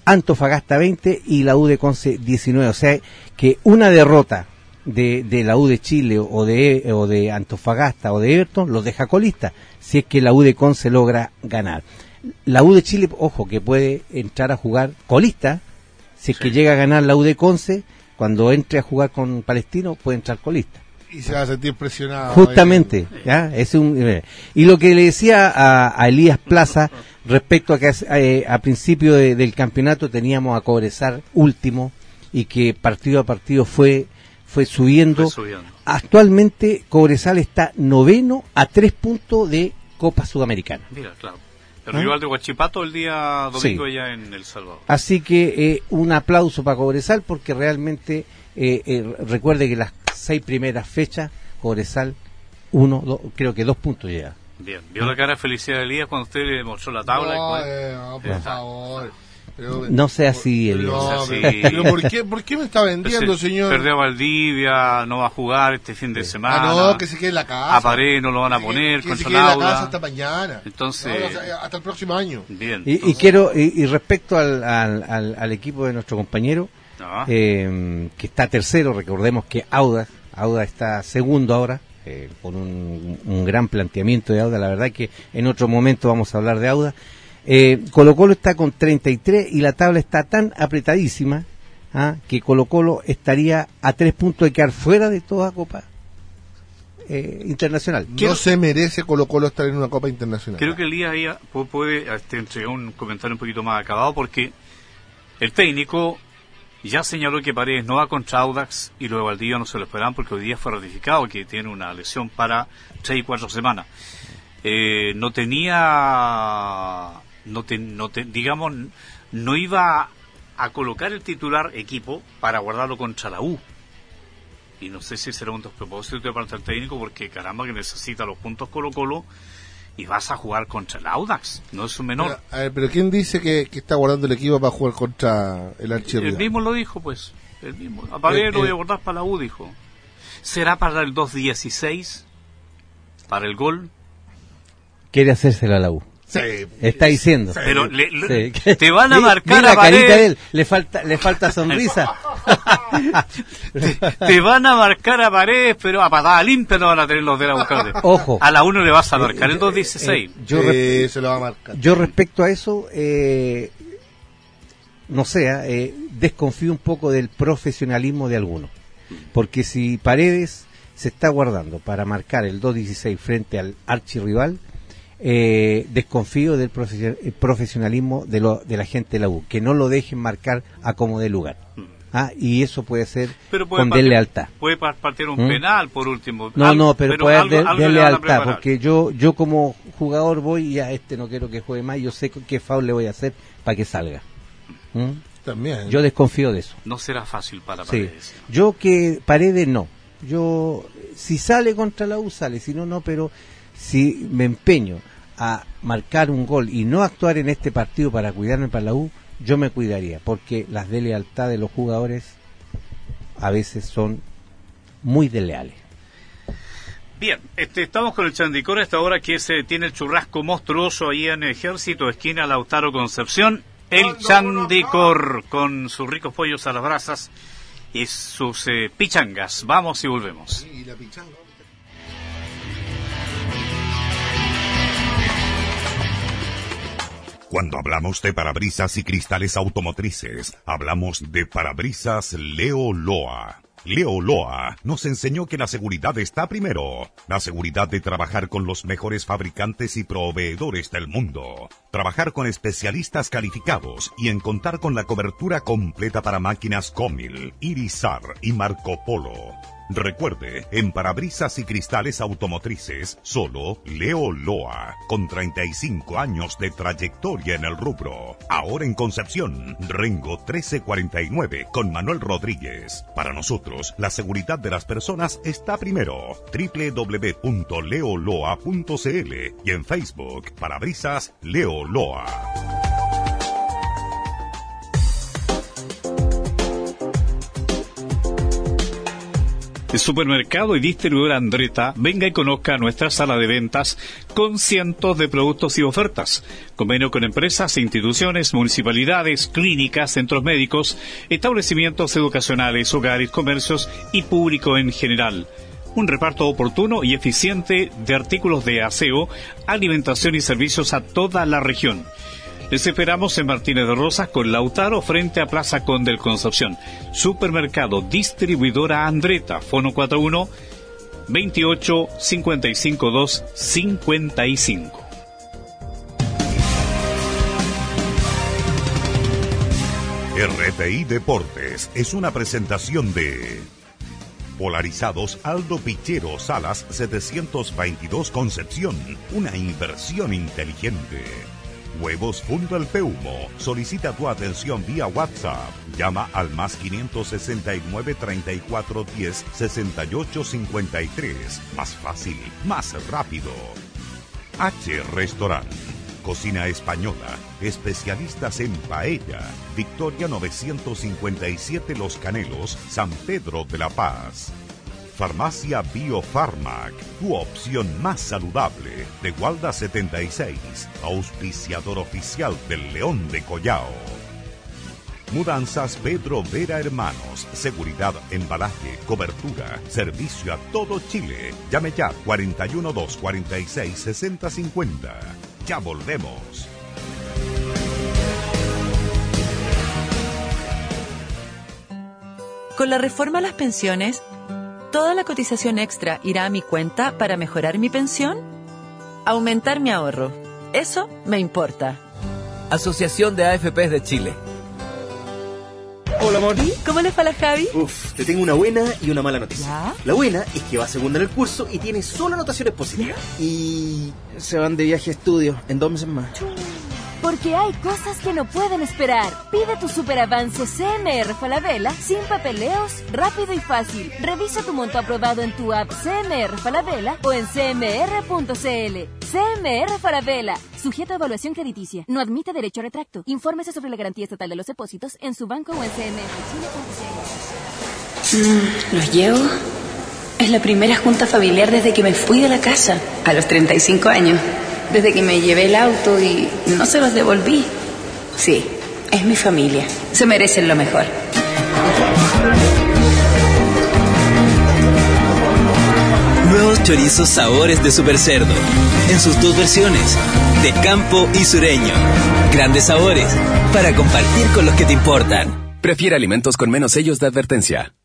Antofagasta veinte y la U de Conce diecinueve. O sea que una derrota de, de la U de Chile o de, o de Antofagasta o de Everton los deja colistas, si es que la U de Conce logra ganar. La U de Chile, ojo, que puede entrar a jugar colista, si es sí. que llega a ganar la U de Conce, cuando entre a jugar con Palestino puede entrar colista. Y se va a sentir presionado. Justamente, ahí. ¿ya? Es un, y lo que le decía a, a Elías Plaza respecto a que eh, a principio de, del campeonato teníamos a Cobresal último y que partido a partido fue fue subiendo. Fue subiendo. Actualmente Cobresal está noveno a tres puntos de Copa Sudamericana. Mira, claro. El ¿Ah? rival de Huachipato el día domingo sí. ya en El Salvador. Así que eh, un aplauso para Cobresal porque realmente eh, eh, recuerde que las seis primeras fechas Cobresal uno, do, creo que dos puntos llega. Bien, vio la cara de felicidad de Elías cuando usted le mostró la tabla. No, y eh, no por favor. Pero, no sea así, Elías. No, pero, pero ¿por qué, ¿por qué me está vendiendo, se, señor? Perdió a Valdivia, no va a jugar este fin de semana. Ah, no, que se quede en la casa. A Paredes no lo van a poner que, que contra se quede en la Lauda. casa hasta mañana. Entonces, no, o sea, hasta el próximo año. Bien. Y, entonces, y quiero y, y respecto al, al, al, al equipo de nuestro compañero, ah. eh, que está tercero, recordemos que Audax, Audax está segundo ahora. Eh, con un, un gran planteamiento de Audax, la verdad que en otro momento vamos a hablar de Audax. Eh, Colo Colo está con treinta y tres y la tabla está tan apretadísima ¿ah? que Colo Colo estaría a tres puntos de quedar fuera de toda Copa eh, internacional. No Quiero, se merece Colo Colo estar en una Copa internacional. Creo que Elías ahí puede este, entregar un comentario un poquito más acabado porque el técnico ya señaló que Paredes no va contra Audax y lo de Valdivia no se lo esperaban porque hoy día fue ratificado que tiene una lesión para tres y cuatro semanas. Eh, no tenía, no, te, no te, digamos, no iba a colocar el titular equipo para guardarlo contra la U. Y no sé si será un despropósito de parte del técnico porque caramba que necesita los puntos Colo Colo y vas a jugar contra el Audax, no es un menor. Pero, a ver, pero ¿quién dice que, que está guardando el equipo para jugar contra el archirrival? El mismo lo dijo, pues. El mismo. A Paredes eh, lo voy a guardar para la U, dijo. ¿Será para el dos dieciséis? ¿Para el gol? Quiere hacérsela a la U. Sí. Está diciendo. Sí. Pero le, le, sí. te van a marcar mira a Paredes. La carita de él, le falta, le falta sonrisa. te, te van a marcar a Paredes, pero a patada limpia no van a tener los de la buscar. Ojo. A la uno le vas a marcar el dos dieciséis. Eh, yo, eh, se lo va a marcar. Yo respecto a eso, eh, no sé, eh, desconfío un poco del profesionalismo de algunos. Porque si Paredes se está guardando para marcar el dos dieciséis frente al archirrival, eh, desconfío del profesionalismo de, lo, de la gente de la U, que no lo dejen marcar a como de lugar. Ah, y eso puede ser pero puede con partir, deslealtad. Puede partir un ¿Mm? penal por último. No, algo, no, pero, pero puede haber deslealtad, porque yo yo como jugador voy y a este no quiero que juegue más, yo sé qué foul le voy a hacer para que salga. ¿Mm? También. Yo desconfío de eso. No será fácil para Paredes. Sí. Yo que Paredes no. Yo, si sale contra la U, sale, si no, no, pero si me empeño a marcar un gol y no actuar en este partido para cuidarme para la U, yo me cuidaría, porque las deslealtades de los jugadores a veces son muy desleales. Bien, este, estamos con el Chandicor a esta hora que se tiene el churrasco monstruoso ahí en Ejército, esquina Lautaro Concepción. El Chandicor con sus ricos pollos a las brasas y sus eh, pichangas. Vamos y volvemos. Y la pichanga. Cuando hablamos de parabrisas y cristales automotrices, hablamos de Parabrisas Leo Loa. Leo Loa nos enseñó que la seguridad está primero. La seguridad de trabajar con los mejores fabricantes y proveedores del mundo. Trabajar con especialistas calificados y en contar con la cobertura completa para máquinas Comil, Irizar y Marco Polo. Recuerde, en parabrisas y cristales automotrices, solo Leo Loa, con treinta y cinco años de trayectoria en el rubro. Ahora en Concepción, Rengo trece cuarenta y nueve, con Manuel Rodríguez. Para nosotros, la seguridad de las personas está primero. doble u doble u doble u punto leo loa punto c l y en Facebook, Parabrisas Leo Loa. El supermercado y distribuidora Andretta, venga y conozca nuestra sala de ventas con cientos de productos y ofertas. Convenio con empresas, instituciones, municipalidades, clínicas, centros médicos, establecimientos educacionales, hogares, comercios y público en general. Un reparto oportuno y eficiente de artículos de aseo, alimentación y servicios a toda la región. Les esperamos en Martínez de Rosas con Lautaro frente a Plaza Conde del Concepción. Supermercado Distribuidora Andretta, fono cuarenta y uno, veintiocho, cincuenta y cinco, dos, cincuenta y cinco. R T I Deportes es una presentación de Polarizados Aldo Pichero Salas setecientos veintidós Concepción, una inversión inteligente. Huevos Fundo El Peumo. Solicita tu atención vía WhatsApp. Llama al más quinientos sesenta y nueve, treinta y cuatro, diez, sesenta y ocho, cincuenta y tres. Más fácil, más rápido. H Restaurant. Cocina española. Especialistas en paella. Victoria novecientos cincuenta y siete Los Canelos, San Pedro de la Paz. Farmacia Biofarmac, tu opción más saludable. De Gualda setenta y seis, auspiciador oficial del León de Collao. Mudanzas Pedro Vera Hermanos, seguridad, embalaje, cobertura, servicio a todo Chile. Llame ya cuarenta y uno, dos cuarenta y seis, sesenta cincuenta. Ya volvemos. Con la reforma a las pensiones, ¿toda la cotización extra irá a mi cuenta para mejorar mi pensión? Aumentar mi ahorro. Eso me importa. Asociación de A F Pes de Chile. Hola, Moni. ¿Cómo le fue a la Javi? Uf, te tengo una buena y una mala noticia. ¿Ya? La buena es que va segunda en el curso y tiene solo anotaciones positivas. Y se van de viaje a estudio en dos meses más. Porque hay cosas que no pueden esperar. Pide tu superavance C M R Falabella sin papeleos, rápido y fácil. Revisa tu monto aprobado en tu app C M R Falabella o en c m r punto c l. C M R Falabella. Sujeto a evaluación crediticia. No admite derecho a retracto. Infórmese sobre la garantía estatal de los depósitos en su banco o en c m r chile punto c l. Mm, ¿Los llevo? Es la primera junta familiar desde que me fui de la casa, a los treinta y cinco años. Desde que me llevé el auto y no se los devolví. Sí, es mi familia. Se merecen lo mejor. Nuevos chorizos sabores de Super Cerdo. En sus dos versiones, de campo y sureño. Grandes sabores para compartir con los que te importan. Prefiere alimentos con menos sellos de advertencia.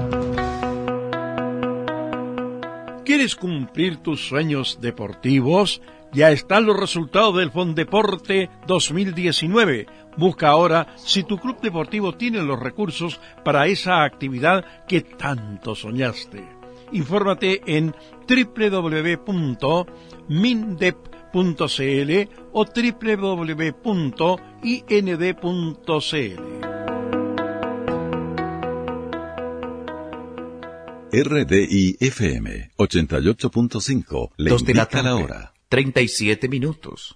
¿Quieres cumplir tus sueños deportivos? Ya están los resultados del Fondeporte dos mil diecinueve. Busca ahora si tu club deportivo tiene los recursos para esa actividad que tanto soñaste. Infórmate en doble u doble u doble u punto mindep punto c l o doble u doble u doble u punto i n d punto c l. R D I F M ochenta y ocho punto cinco. Le Dos de la indica la tarde, hora. treinta y siete minutos.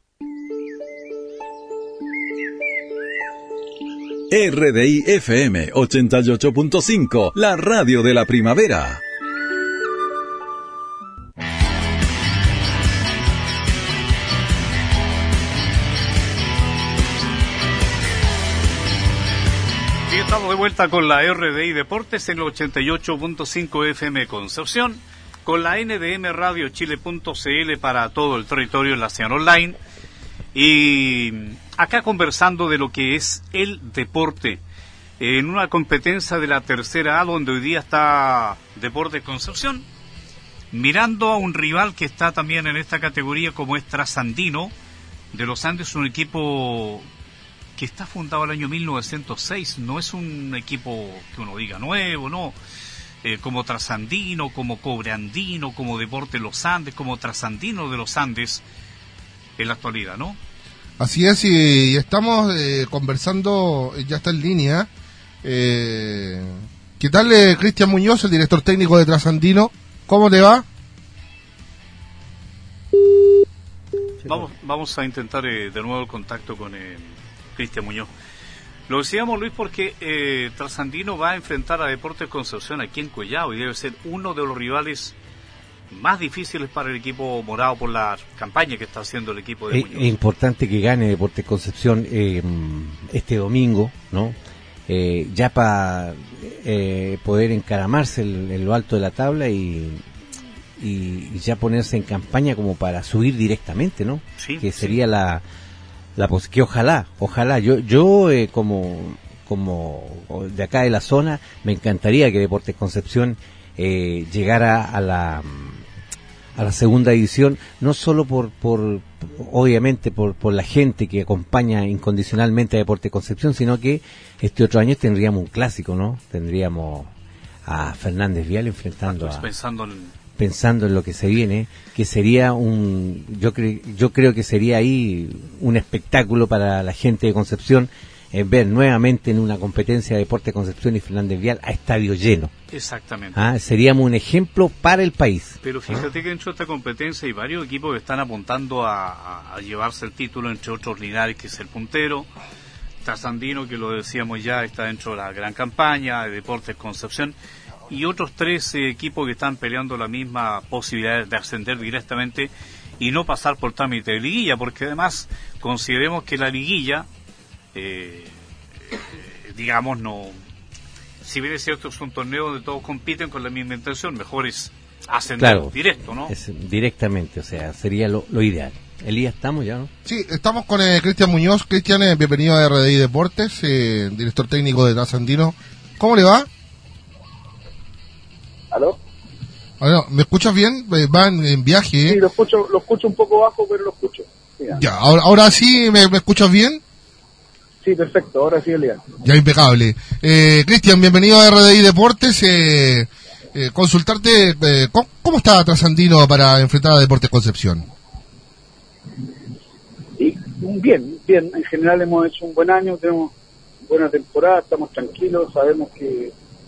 R D I F M ochenta y ocho punto cinco, la radio de la primavera. Y estamos de vuelta con la R D I Deportes en el ochenta y ocho punto cinco F M Concepción, con la N D M Radio Chile punto c l para todo el territorio en la señal online. Y acá conversando de lo que es el deporte en una competencia de la tercera A, donde hoy día está Deportes Concepción, mirando a un rival que está también en esta categoría, como es Trasandino de los Andes, un equipo que está fundado el año mil novecientos seis. No es un equipo que uno diga nuevo, no, eh, como Trasandino, como Cobreandino, como Deportes Los Andes, como Trasandino de los Andes en la actualidad, ¿no? Así es, y estamos eh, conversando, ya está en línea. Eh, ¿Qué tal, eh, Cristian Muñoz, el director técnico de Trasandino? ¿Cómo te va? Vamos, vamos a intentar eh, de nuevo el contacto con eh, Cristian Muñoz. Lo decíamos, Luis, porque eh, Trasandino va a enfrentar a Deportes Concepción aquí en Collao y debe ser uno de los rivales más difíciles para el equipo morado por la campaña que está haciendo el equipo de es, Muñoz. Es importante que gane Deportes Concepción eh, este domingo, ¿no? Eh, ya para eh, poder encaramarse en, en lo alto de la tabla y, y, y ya ponerse en campaña como para subir directamente, ¿no? Sí, que sería sí. la, la pos- que ojalá, ojalá, yo, yo eh, como, como de acá de la zona, me encantaría que Deportes Concepción eh, llegara a la a la segunda división, no solo por, por obviamente por, por la gente que acompaña incondicionalmente a Deportes Concepción, sino que este otro año tendríamos un clásico, ¿no? Tendríamos a Fernández Vial enfrentando Entonces, a, pensando en... pensando en lo que se viene, que sería un, yo creo, yo creo que sería ahí un espectáculo para la gente de Concepción, eh, ver nuevamente en una competencia de Deportes Concepción y Fernández Vial a estadio lleno. Exactamente. Ah, seríamos un ejemplo para el país. Pero fíjate que dentro de esta competencia hay varios equipos que están apuntando a, a, a llevarse el título, entre otros Linares, que es el puntero, Trasandino, que lo decíamos ya, está dentro de la gran campaña, de Deportes Concepción, y otros tres eh, equipos que están peleando la misma posibilidad de ascender directamente y no pasar por trámite de liguilla, porque además consideremos que la liguilla, eh, eh, digamos, no... Si bien es cierto, es un torneo donde todos compiten con la misma intención, mejor es ascender Claro, directo, ¿no? Es directamente, o sea, sería lo, lo ideal. Elías, ¿estamos ya, no? Sí, estamos con eh, Cristian Muñoz. Cristian, eh, bienvenido a R D I Deportes, eh, director técnico de Trasandino. ¿Cómo le va? ¿Aló? Bueno, ¿me escuchas bien? Eh, Va en, en viaje, ¿eh? Sí, lo escucho, lo escucho un poco bajo, pero lo escucho. Sí, ya. Ya, ahora, ahora sí, ¿me, me escuchas bien? Sí, perfecto, ahora sí, Elías. Ya, impecable. Eh, Cristian, bienvenido a R D I Deportes. Eh, eh, consultarte, eh, ¿cómo, ¿cómo está Trasandino para enfrentar a Deportes Concepción? Y bien, bien, en general hemos hecho un buen año, tenemos buena temporada, estamos tranquilos, sabemos que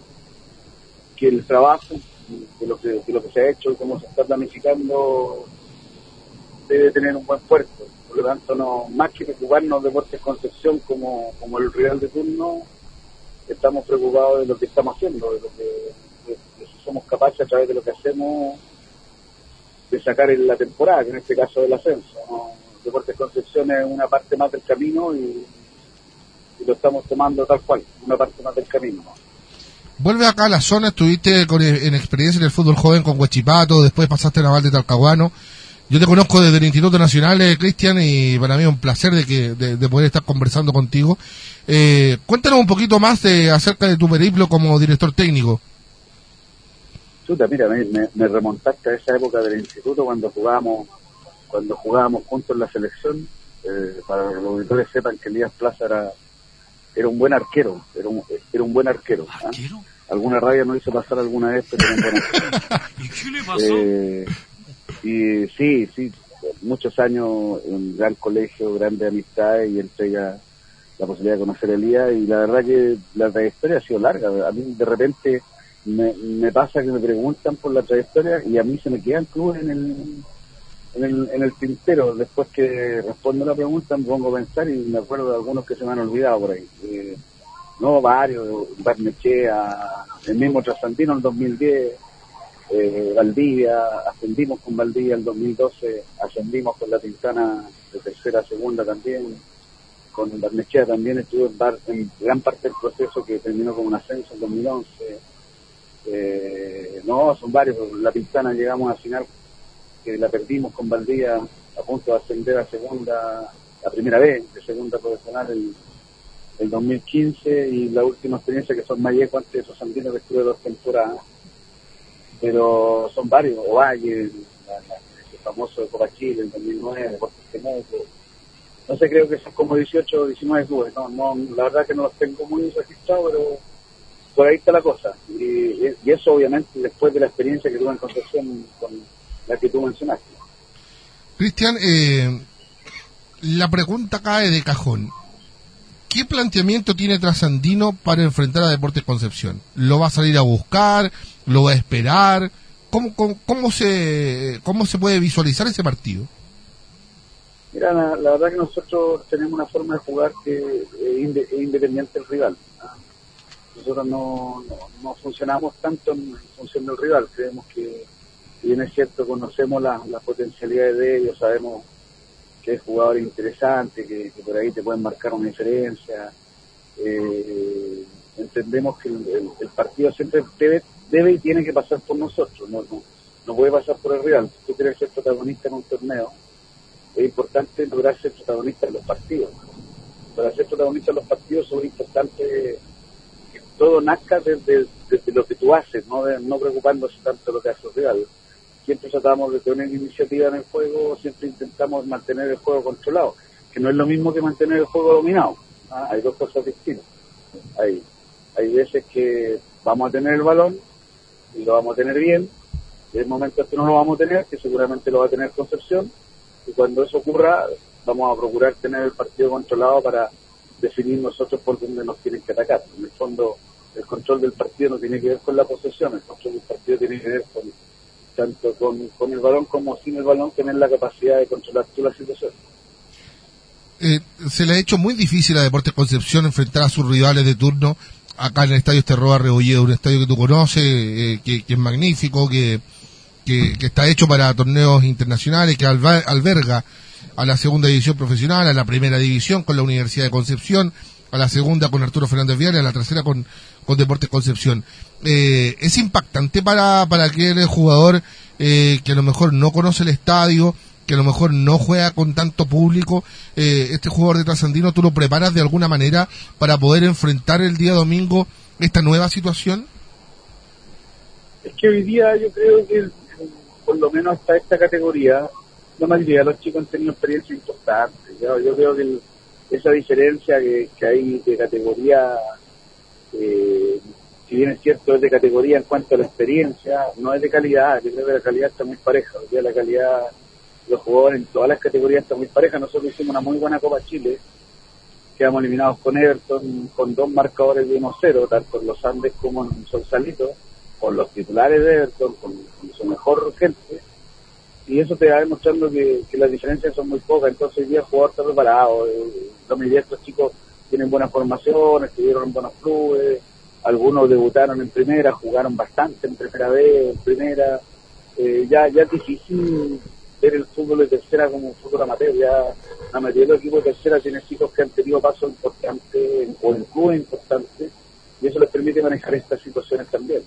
que el trabajo de lo que, de lo que se ha hecho y cómo se está planificando debe tener un buen puerto. Por lo tanto, no más que preocuparnos de Deportes Concepción como, como el rival de turno, estamos preocupados de lo que estamos haciendo, de lo que de, de si somos capaces a través de lo que hacemos de sacar en la temporada, que en este caso del ascenso, ¿no? Deportes Concepción es una parte más del camino y, y lo estamos tomando tal cual, una parte más del camino, ¿no? Vuelve acá a la zona, estuviste con, en experiencia en el fútbol joven con Huachipato, después pasaste a Naval de Talcahuano. Yo te conozco desde el Instituto Nacional, eh, Cristian, y para mí es un placer de que de, de poder estar conversando contigo. Eh, cuéntanos un poquito más de, acerca de tu periplo como director técnico. Chuta, mira, me, me, me remontaste a esa época del instituto cuando jugábamos cuando jugábamos juntos en la selección. Eh, para que los auditores sepan que Elías Plaza era era un buen arquero, era un, era un buen arquero. ¿Arquero? ¿Ah? Alguna rabia nos hizo pasar alguna vez, pero era un buen arquero. ¿Y qué le pasó? Eh, y sí, sí, muchos años en un gran colegio, grandes amistades, y entre ellas la posibilidad de conocer a Elías, y la verdad que la trayectoria ha sido larga. A mí de repente me, me pasa que me preguntan por la trayectoria y a mí se me quedan clubes en el, en el en el tintero. Después que respondo la pregunta me pongo a pensar y me acuerdo de algunos que se me han olvidado por ahí. Eh, no, varios, Barnechea, el mismo Trasandino en el dos mil diez, eh, Valdivia, ascendimos con Valdivia en el dos mil doce, ascendimos con la Pintana de tercera a segunda también, con Barnechea también estuve en, bar, en gran parte del proceso que terminó con un ascenso en dos mil once. Eh, no, son varios. La Pintana llegamos a final, que la perdimos con Valdivia a punto de ascender a segunda, la primera vez de segunda profesional el, el dos mil quince, y la última experiencia que son Malleco antes de esos andinos que estuve dos temporadas. Pero son varios, Ovalle, la, la, ese famoso de Copa Chile en dos mil nueve, Deportes Temuco. No sé, creo que son como dieciocho o diecinueve clubes, no, no, la verdad que no los tengo muy registrados, pero por ahí está la cosa. Y, y eso obviamente después de la experiencia que tuve en Concepción con la que tú mencionaste. Cristian, eh, la pregunta cae de cajón. ¿Qué planteamiento tiene Trasandino para enfrentar a Deportes Concepción? ¿Lo va a salir a buscar? ¿Lo va a esperar? ¿Cómo, cómo, cómo, se, cómo se puede visualizar ese partido? Mira, la, la verdad que nosotros tenemos una forma de jugar que es inde, independiente del rival. Nosotros no, no, no funcionamos tanto en función del rival. Creemos que, si bien es cierto, conocemos las la potencialidades de ellos, sabemos que es jugador interesante, que, que por ahí te pueden marcar una diferencia. Eh, entendemos que el, el, el partido siempre debe, debe y tiene que pasar por nosotros, no, no, no puede pasar por el rival. Si tú quieres ser protagonista en un torneo, es importante lograr ser protagonista en los partidos. Para ser protagonista en los partidos es importante que todo nazca desde, desde lo que tú haces, no, de, no preocupándose tanto de lo que hace el rival. Siempre tratamos de tener iniciativa en el juego, siempre intentamos mantener el juego controlado, que no es lo mismo que mantener el juego dominado. ¿Ah? Hay dos cosas distintas. Hay, hay veces que vamos a tener el balón y lo vamos a tener bien, y hay momentos que no lo vamos a tener, que seguramente lo va a tener Concepción, y cuando eso ocurra vamos a procurar tener el partido controlado para definir nosotros por dónde nos tienen que atacar. En el fondo, el control del partido no tiene que ver con la posesión, el control del partido tiene que ver con tanto con, con el balón como sin el balón, tener la capacidad de controlar tú la situación. Eh, se le ha hecho muy difícil a Deportes Concepción enfrentar a sus rivales de turno acá en el Estadio Esterroa Rebolledo, un estadio que tú conoces, eh, que, que es magnífico, que, que, que está hecho para torneos internacionales, que alba, alberga a la segunda división profesional, a la primera división con la Universidad de Concepción, a la segunda con Arturo Fernández Vial, a la tercera con, con Deportes Concepción. Eh, es impactante para, para aquel jugador eh, que a lo mejor no conoce el estadio, que a lo mejor no juega con tanto público, eh, este jugador de Trasandino, ¿tú lo preparas de alguna manera para poder enfrentar el día domingo esta nueva situación? Es que hoy día yo creo que por lo menos hasta esta categoría la mayoría de los chicos han tenido experiencia importante. Yo, yo creo que el, esa diferencia que, que hay de categoría, eh, si bien es cierto es de categoría en cuanto a la experiencia, no es de calidad. Yo creo que la calidad está muy pareja. Hoy día la calidad, los jugadores en todas las categorías están muy parejas. Nosotros hicimos una muy buena Copa Chile, quedamos eliminados con Everton con dos marcadores de uno cero, tanto en los Andes como en Sausalito, con los titulares de Everton, con, con su mejor gente, y eso te va demostrando que, que las diferencias son muy pocas. Entonces hoy día el jugador está preparado. Eh, la mayoría de estos chicos tienen buenas formaciones, estuvieron en buenos clubes, algunos debutaron en primera, jugaron bastante en primera vez, en primera. Eh, ya, ya es difícil ver el fútbol de tercera como un fútbol amateur. Ya la mayoría de los equipos de tercera tienen chicos que han tenido pasos importantes o en clubes importantes, y eso les permite manejar estas situaciones también.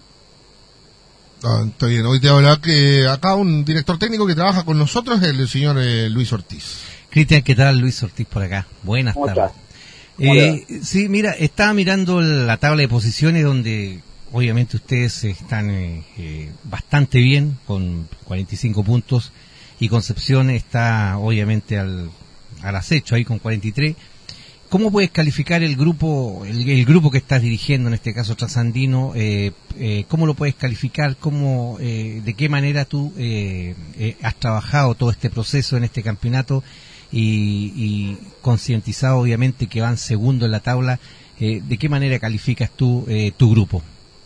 Ah, está bien, hoy te habla que acá un director técnico que trabaja con nosotros es el señor eh, Luis Ortiz. Cristian, ¿qué tal? Luis Ortiz por acá. Buenas tardes. Eh, sí, mira, estaba mirando la tabla de posiciones donde obviamente ustedes están eh, eh, bastante bien con cuarenta y cinco puntos y Concepción está obviamente al, al acecho ahí con cuarenta y tres. ¿Cómo puedes calificar el grupo el, el grupo que estás dirigiendo, en este caso Trasandino? Eh, eh, ¿Cómo lo puedes calificar? ¿Cómo, eh, ¿De qué manera tú eh, eh, has trabajado todo este proceso en este campeonato y, y concientizado obviamente que van segundo en la tabla? Eh, ¿De qué manera calificas tú eh, tu grupo?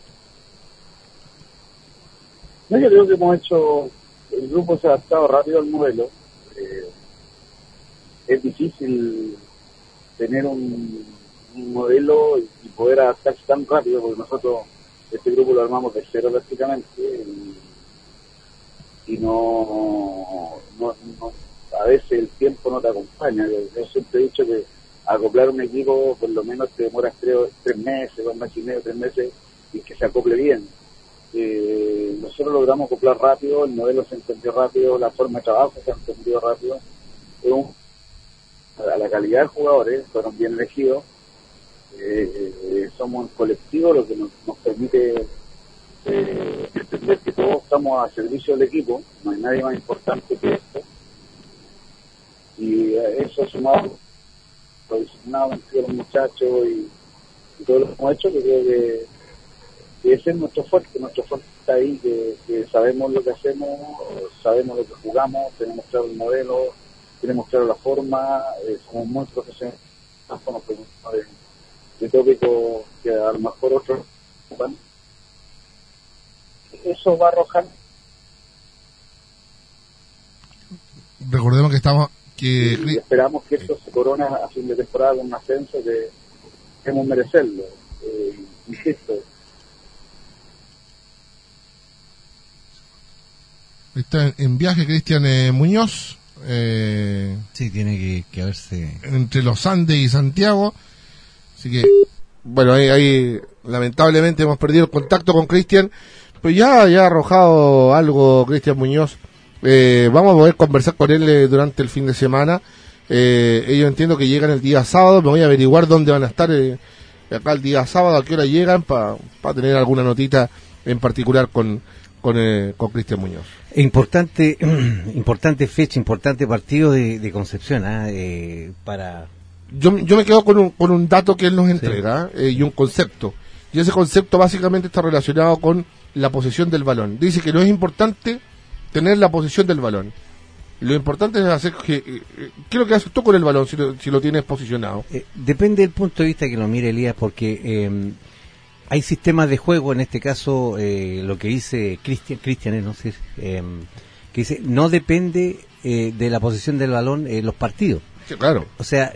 No, yo creo que hemos hecho, el grupo se ha adaptado rápido al modelo. Eh, es difícil tener un, un modelo y, y poder adaptarse tan rápido, porque nosotros este grupo lo armamos de cero prácticamente y, y no, no, no a veces el tiempo no te acompaña. Yo, yo siempre he dicho que acoplar un equipo por lo menos te demoras tres, tres meses, dos meses y medio, tres meses, y que se acople bien. Eh, nosotros logramos acoplar rápido, el modelo se entendió rápido, la forma de trabajo se entendió rápido. Es un a la calidad de jugadores, fueron bien elegidos, eh, eh, somos un colectivo, lo que nos, nos permite eh, entender que todos estamos a servicio del equipo, no hay nadie más importante que esto, y eh, eso sumado, lo disciplinado entre los muchachos y, y todo lo que hemos hecho, que creo que, que ese es nuestro fuerte, nuestro fuerte está ahí, que, que sabemos lo que hacemos, sabemos lo que jugamos, tenemos claro el modelo, tenemos claro la forma, eh, somos muy profesionales, nos preguntamos de, de tópicos que a lo mejor otros ocupan. Eso va a arrojar. Recordemos que estamos que... y, y esperamos que esto se corona a fin de temporada con un ascenso que debemos merecerlo. Eh, insisto. Está en, en viaje Cristian eh, Muñoz. Eh, sí, tiene que, que haberse... entre los Andes y Santiago. Así que, bueno, ahí, ahí lamentablemente hemos perdido el contacto con Cristian. Pues ya, ya ha arrojado algo Cristian Muñoz. Eh, vamos a poder conversar con él eh, durante el fin de semana. Eh, ellos entiendo que llegan el día sábado. Me voy a averiguar dónde van a estar eh, acá el día sábado, a qué hora llegan, para pa tener alguna notita en particular con con, eh, con Cristian Muñoz. Importante, importante fecha, importante partido de, de Concepción, ¿eh? Eh, para... Yo, yo me quedo con un, con un dato que él nos entrega, sí. eh, y un concepto. Y ese concepto básicamente está relacionado con la posesión del balón. Dice que no es importante tener la posesión del balón. Lo importante es hacer que... Eh, ¿Qué es lo que haces tú con el balón si lo, si lo tienes posicionado? Eh, depende del punto de vista que lo mire Elías, porque eh, hay sistemas de juego, en este caso eh, lo que dice Cristian, Cristian, no sé, eh, que dice, no depende eh, de la posesión del balón en los partidos. Sí, claro. O sea...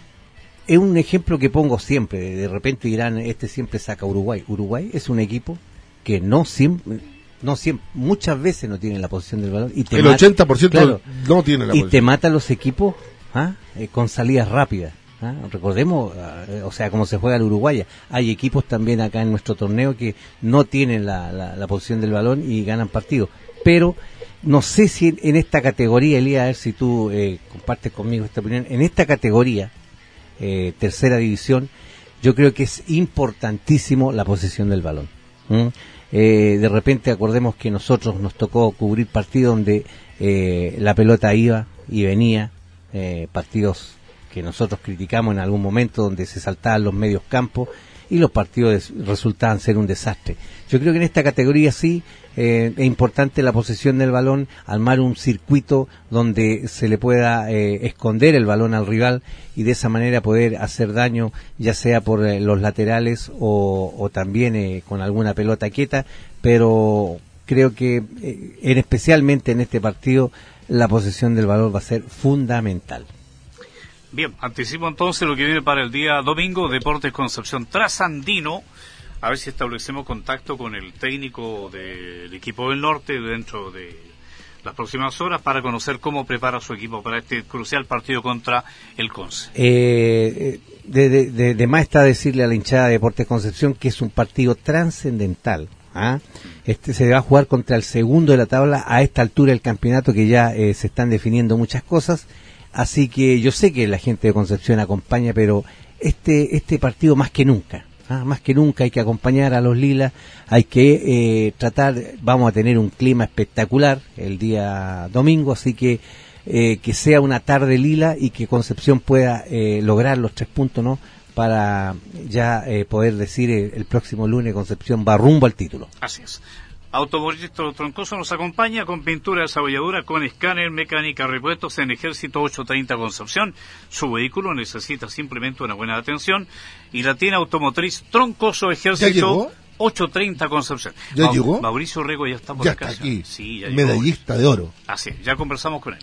Es un ejemplo que pongo siempre. De repente dirán, este siempre saca Uruguay. Uruguay es un equipo que no siempre, no siempre, muchas veces no tiene la posición del balón. Y te el mata, ochenta por ciento claro, no tiene la y posición. Y te matan los equipos ¿ah? eh, con salidas rápidas. ¿ah? Recordemos, eh, o sea, cómo se juega el Uruguaya. Hay equipos también acá en nuestro torneo que no tienen la, la, la posición del balón y ganan partidos. Pero no sé si en, en esta categoría, Elías, a ver si tú eh, compartes conmigo esta opinión, en esta categoría, Eh, tercera división, yo creo que es importantísimo la posesión del balón. ¿Mm? Eh, de repente acordemos que nosotros nos tocó cubrir partidos donde eh, la pelota iba y venía, eh, partidos que nosotros criticamos en algún momento donde se saltaban los medios campos y los partidos resultaban ser un desastre. Yo creo que en esta categoría sí eh, es importante la posesión del balón, armar un circuito donde se le pueda eh, esconder el balón al rival y de esa manera poder hacer daño, ya sea por eh, los laterales o, o también eh, con alguna pelota quieta, pero creo que eh, en especialmente en este partido la posesión del balón va a ser fundamental. Bien, anticipo entonces lo que viene para el día domingo, Deportes Concepción Trasandino. A ver si establecemos contacto con el técnico del equipo del norte dentro de las próximas horas para conocer cómo prepara su equipo para este crucial partido contra el Conce. Eh, de, de, de, de más está decirle a la hinchada de Deportes Concepción que es un partido trascendental. ¿ah? Este se va a jugar contra el segundo de la tabla a esta altura del campeonato, que ya eh, se están definiendo muchas cosas. Así que yo sé que la gente de Concepción acompaña, pero este este partido más que nunca, ¿ah? más que nunca hay que acompañar a los lilas, hay que eh, tratar, vamos a tener un clima espectacular el día domingo, así que eh, que sea una tarde lila y que Concepción pueda eh, lograr los tres puntos, ¿no? Para ya eh, poder decir eh, el próximo lunes Concepción va rumbo al título. Así es. Automovilista Troncoso nos acompaña con pintura de desabolladura, con escáner, mecánica, repuestos en Ejército ochocientos treinta Concepción. Su vehículo necesita simplemente una buena atención. Y la tienda automotriz Troncoso Ejército ochocientos treinta Concepción. ¿Ya Ma- llegó? Mauricio Rego ya está por ya acá. está aquí. Sí, ya medallista llegó. de oro. Así es, ya conversamos con él.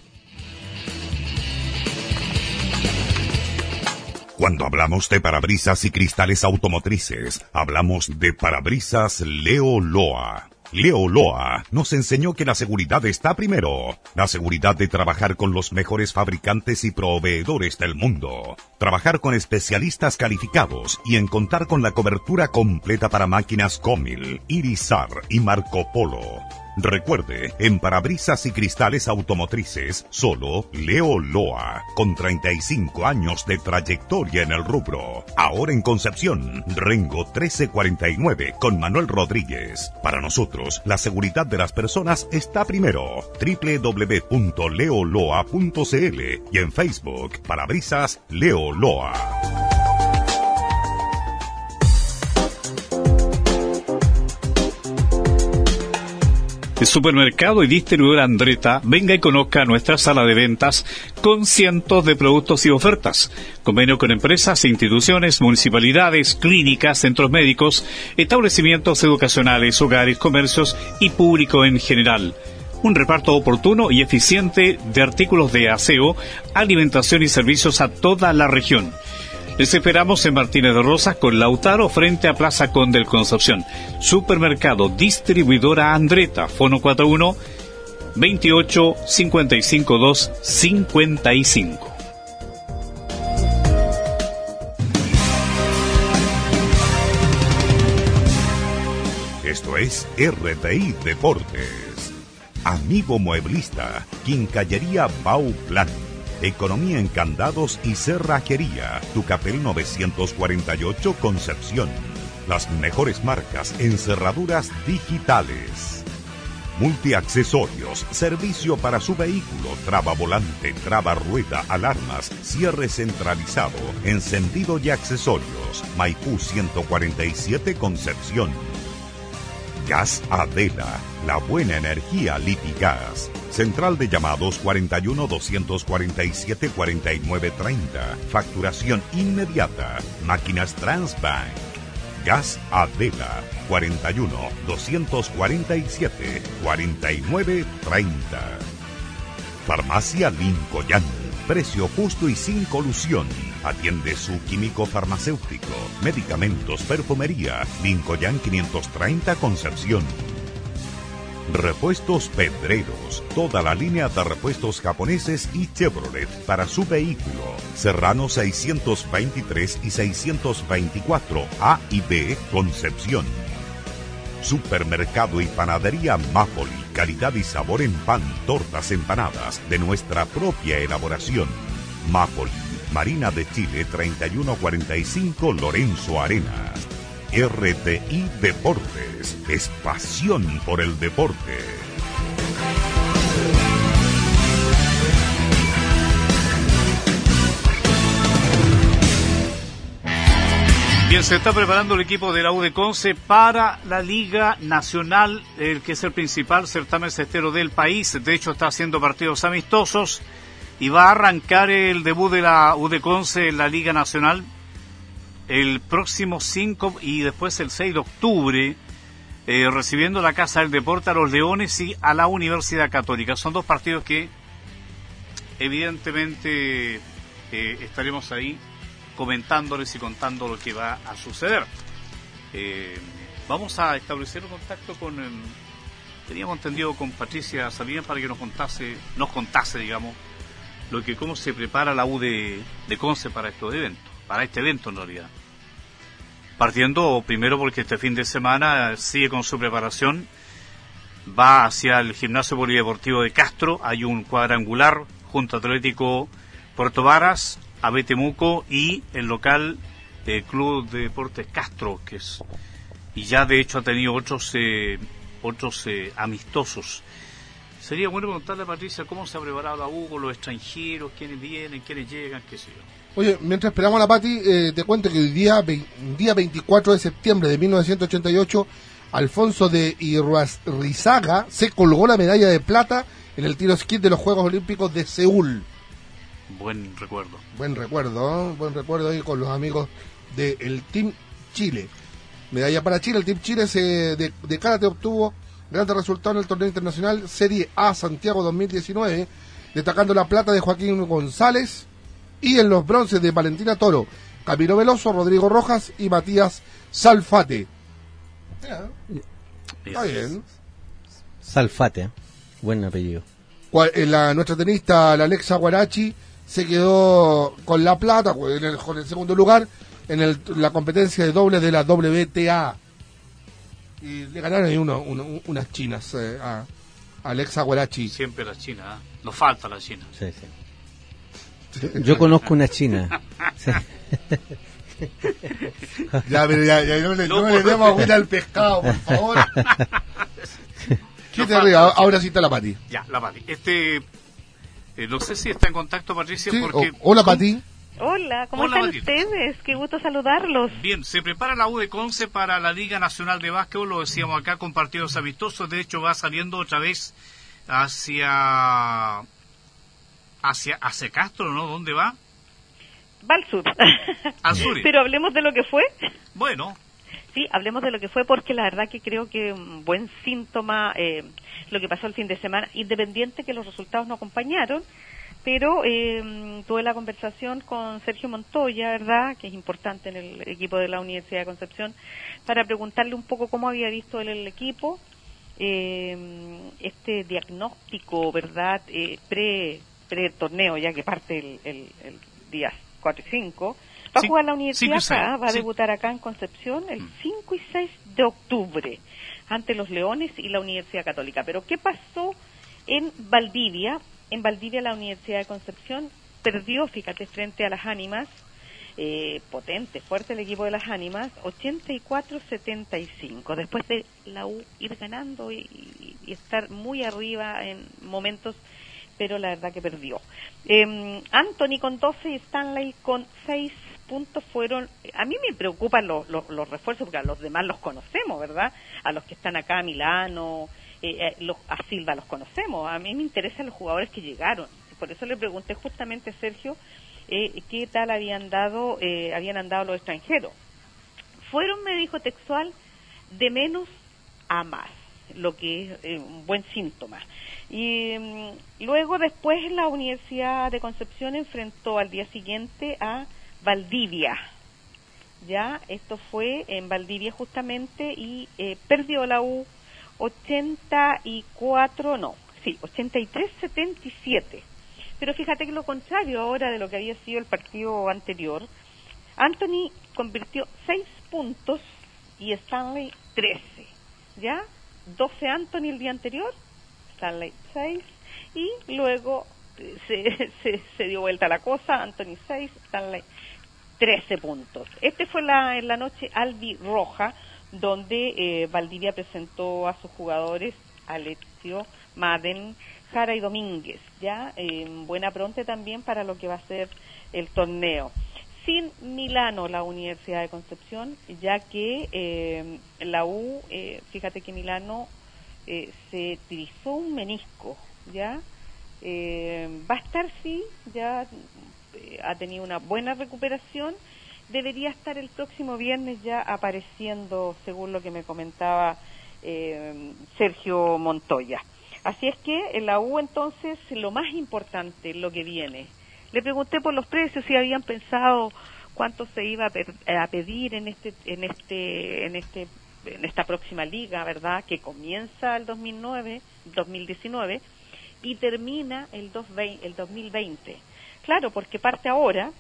Cuando hablamos de parabrisas y cristales automotrices, hablamos de Parabrisas Leo Loa. Leo Loa nos enseñó que la seguridad está primero. La seguridad de trabajar con los mejores fabricantes y proveedores del mundo. Trabajar con especialistas calificados y en contar con la cobertura completa para máquinas Comil, Irizar y Marco Polo. Recuerde, en parabrisas y cristales automotrices, solo Leo Loa, con treinta y cinco años de trayectoria en el rubro. Ahora en Concepción, Rengo trece cuarenta y nueve con Manuel Rodríguez. Para nosotros, la seguridad de las personas está primero. doble u doble u doble u punto leo loa punto c l y en Facebook, Parabrisas Leo Loa. El supermercado y distribuidora Andretta, venga y conozca nuestra sala de ventas con cientos de productos y ofertas. Convenio con empresas, instituciones, municipalidades, clínicas, centros médicos, establecimientos educacionales, hogares, comercios y público en general. un reparto oportuno y eficiente de artículos de aseo, alimentación y servicios a toda la región. Les esperamos en Martínez de Rosas con Lautaro frente a Plaza Conde del Concepción. Supermercado Distribuidora Andretta, fono cuatro uno, veintiocho, cincuenta y cinco, dos, cincuenta y cinco. Esto es R T I Deportes. Amigo mueblista, Quincallería Bauplan. Economía en candados y cerrajería. Tucapel novecientos cuarenta y ocho, Concepción. Las mejores marcas en cerraduras digitales. Multiaccesorios, servicio para su vehículo, traba volante, traba rueda, alarmas, cierre centralizado, encendido y accesorios. Maipú ciento cuarenta y siete, Concepción. Gas Adela, la buena energía Lipigas. Central de llamados cuarenta y uno, doscientos cuarenta y siete, cuarenta y nueve treinta. Facturación inmediata. Máquinas Transbank. Gas Adela, cuarenta y uno, doscientos cuarenta y siete, cuarenta y nueve treinta. Farmacia Lincoln. Precio justo y sin colusión. Atiende su químico farmacéutico. Medicamentos, perfumería. Lincoln quinientos treinta, Concepción. Repuestos Pedreros. Toda la línea de repuestos japoneses y Chevrolet para su vehículo. Serrano seiscientos veintitrés y seiscientos veinticuatro A y B, Concepción. Supermercado y panadería Mapoli. Calidad y sabor en pan, tortas, empanadas de nuestra propia elaboración. Mapoli, Marina de Chile treinta y uno cuarenta y cinco, Lorenzo Arenas. R T I Deportes, es pasión por el deporte. Bien, se está preparando el equipo de la U de Conce para la Liga Nacional, el que es el principal certamen cestero del país. De hecho, está haciendo partidos amistosos y va a arrancar el debut de la U de Conce en la Liga Nacional el próximo cinco y después el seis de octubre, eh, recibiendo la Casa del Deporte a los Leones y a la Universidad Católica. Son dos partidos que evidentemente eh, estaremos ahí comentándoles y contando lo que va a suceder. Eh, vamos a establecer un contacto con el, teníamos entendido con Patricia Salinas para que nos contase, nos contase, digamos, lo que cómo se prepara la U de, de Conce para estos eventos, para este evento en realidad. Partiendo primero porque este fin de semana sigue con su preparación, va hacia el Gimnasio Polideportivo de Castro, hay un cuadrangular junto a Atlético Puerto Varas, a Betemuco y el local eh, Club de Deportes Castro, que es, y ya de hecho ha tenido otros eh, otros eh, amistosos. Sería bueno preguntarle a Patricia cómo se ha preparado la U con los extranjeros, quiénes vienen, quiénes llegan, qué sé yo. Oye, mientras esperamos a la Pati, eh, te cuento que el día, día veinticuatro de septiembre de mil novecientos ochenta y ocho, Alfonso de Irrizaga se colgó la medalla de plata en el tiro esquí de los Juegos Olímpicos de Seúl. Buen recuerdo. Buen recuerdo, ¿eh? Buen recuerdo ahí con los amigos del Team Chile. Medalla para Chile, el Team Chile se, de, de karate obtuvo grandes resultados en el torneo internacional Serie A Santiago dos mil diecinueve, destacando la plata de Joaquín González y en los bronces de Valentina Toro, Camilo Veloso, Rodrigo Rojas y Matías Salfate. Yeah. Está bien. Salfate, ¿eh? Buen apellido. La, nuestra tenista, la Alexa Guarachi, se quedó con la plata en el, en el segundo lugar en el, la competencia de doble de la W T A. Y le ganaron ahí uno, uno, unas chinas eh, a, a Alexa Guarachi. Siempre la China, ¿eh? Nos falta la China. Sí, sí. Yo conozco una china. Sí. Ya, pero ya, ya no le, no, no le demos agüita al pescado, por favor. ¿Qué te ríe? Ahora sí está la Pati. Ya, la Pati. Este, eh, no sé si está en contacto Patricia, sí, porque... O, hola, Pati. Hola, ¿cómo Hola, están Matita. ustedes? Qué gusto saludarlos. Bien, se prepara la U de Conce para la Liga Nacional de Básquetbol, lo decíamos acá, con partidos amistosos. De hecho, va saliendo otra vez hacia... hacia, hacia Castro, ¿no? ¿Dónde va? Va al sur. Al sur. Pero hablemos de lo que fue. Bueno, Sí, hablemos de lo que fue, porque la verdad que creo que un buen síntoma eh, lo que pasó el fin de semana, independiente que los resultados no acompañaron, pero eh, tuve la conversación con Sergio Montoya, ¿verdad?, que es importante en el equipo de la Universidad de Concepción, para preguntarle un poco cómo había visto él el equipo, eh, este diagnóstico, ¿verdad?, eh, pre, pre-torneo, ya que parte el, el, el día cuatro y cinco. Va a jugar la universidad acá, va a debutar acá en Concepción el cinco y seis de octubre ante los Leones y la Universidad Católica. Pero ¿qué pasó en Valdivia? En Valdivia la Universidad de Concepción perdió, fíjate, frente a las Ánimas, eh, potente, fuerte el equipo de las Ánimas, ochenta y cuatro a setenta y cinco, después de la U ir ganando y, y, y estar muy arriba en momentos, pero la verdad que perdió. Eh, Anthony con doce y Stanley con seis puntos fueron. A mí me preocupan los, los, los refuerzos, porque a los demás los conocemos, ¿verdad? A los que están acá, a Milano, eh, eh, los, a Silva los conocemos. A mí me interesan los jugadores que llegaron. Por eso le pregunté justamente a Sergio eh, qué tal habían dado, eh, habían andado los extranjeros. Fueron, me dijo textual, de menos a más, lo que es eh, un buen síntoma. Y um, luego después la Universidad de Concepción enfrentó al día siguiente a Valdivia. Ya, esto fue en Valdivia justamente, y eh, perdió la U ochenta y cuatro, no, sí, ochenta y tres a setenta y siete. Pero fíjate que lo contrario ahora de lo que había sido el partido anterior. Anthony convirtió seis puntos y Stanley trece. ¿Ya? doce Anthony el día anterior, Stanley seis, y luego se, se, se dio vuelta la cosa, Anthony seis, Stanley trece puntos. Este fue la, en la noche albirroja, donde eh, Valdivia presentó a sus jugadores Alexio, Madden, Jara y Domínguez, ya eh, buena pronte también para lo que va a ser el torneo. Sin Milano, la Universidad de Concepción, ya que eh, la U, eh, fíjate que Milano eh, se trizó un menisco, ya eh, va a estar, sí, ya eh, ha tenido una buena recuperación, debería estar el próximo viernes ya apareciendo, según lo que me comentaba eh, Sergio Montoya. Así es que en la U, entonces, lo más importante, lo que viene. Le pregunté por los precios, si habían pensado cuánto se iba a, per, a pedir en este, en este, en este, en esta próxima liga, ¿verdad? Que comienza el dos mil nueve, dos mil diecinueve y termina el, dos, el dos mil veinte. Claro, porque parte ahora,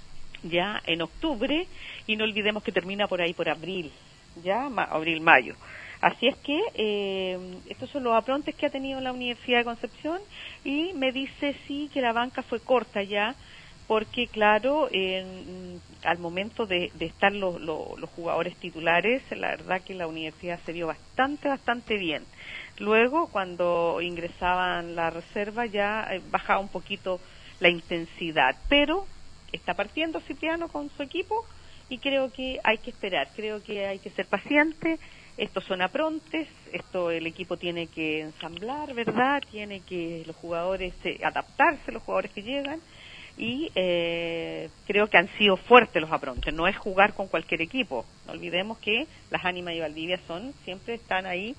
ya en octubre, y no olvidemos que termina por ahí por abril, ya ma, abril, mayo. Así es que eh, estos son los aprontes que ha tenido la Universidad de Concepción, y me dice sí que la banca fue corta ya, porque claro, eh, al momento de, de estar los, los, los jugadores titulares, la verdad que la universidad se vio bastante, bastante bien. Luego, cuando ingresaban la reserva, ya eh, bajaba un poquito la intensidad, pero está partiendo Cipriano con su equipo, y creo que hay que esperar, creo que hay que ser paciente. Estos son aprontes, esto el equipo tiene que ensamblar, ¿verdad? Tiene que los jugadores eh, adaptarse, los jugadores que llegan, y eh, creo que han sido fuertes los aprontes. No es jugar con cualquier equipo. No olvidemos que las Ánimas y Valdivia son siempre están ahí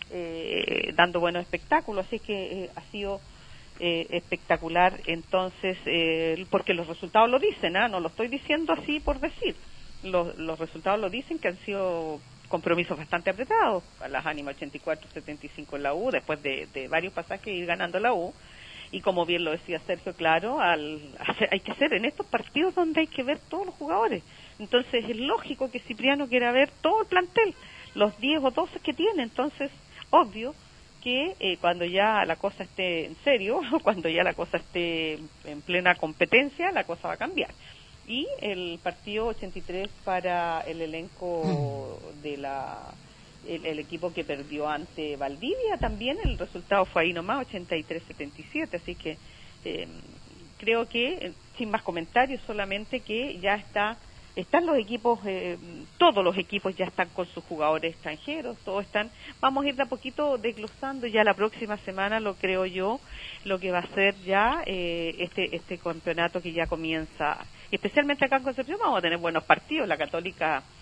eh, dando buenos espectáculos, así que eh, ha sido eh, espectacular. Entonces, eh, porque los resultados lo dicen, ¿ah? No lo estoy diciendo así por decir. Los, los resultados lo dicen, que han sido compromisos bastante apretados. A las Ánimas ochenta y cuatro a setenta y cinco en la U, después de, de varios pasajes ir ganando la U, y como bien lo decía Sergio, claro, al, hay que ser en estos partidos donde hay que ver todos los jugadores. Entonces es lógico que Cipriano quiera ver todo el plantel, los diez o doce que tiene. Entonces, obvio que eh, cuando ya la cosa esté en serio, cuando ya la cosa esté en plena competencia, la cosa va a cambiar. Y el partido ochenta y tres para el elenco de la el, el equipo que perdió ante Valdivia, también el resultado fue ahí nomás, ochenta y tres a setenta y siete, así que eh, creo que, sin más comentarios, solamente que ya está están los equipos, eh, todos los equipos ya están con sus jugadores extranjeros, todos están, vamos a ir de a poquito desglosando ya la próxima semana, lo creo yo, lo que va a ser ya eh, este este campeonato que ya comienza, especialmente acá en Concepción vamos a tener buenos partidos. La Católica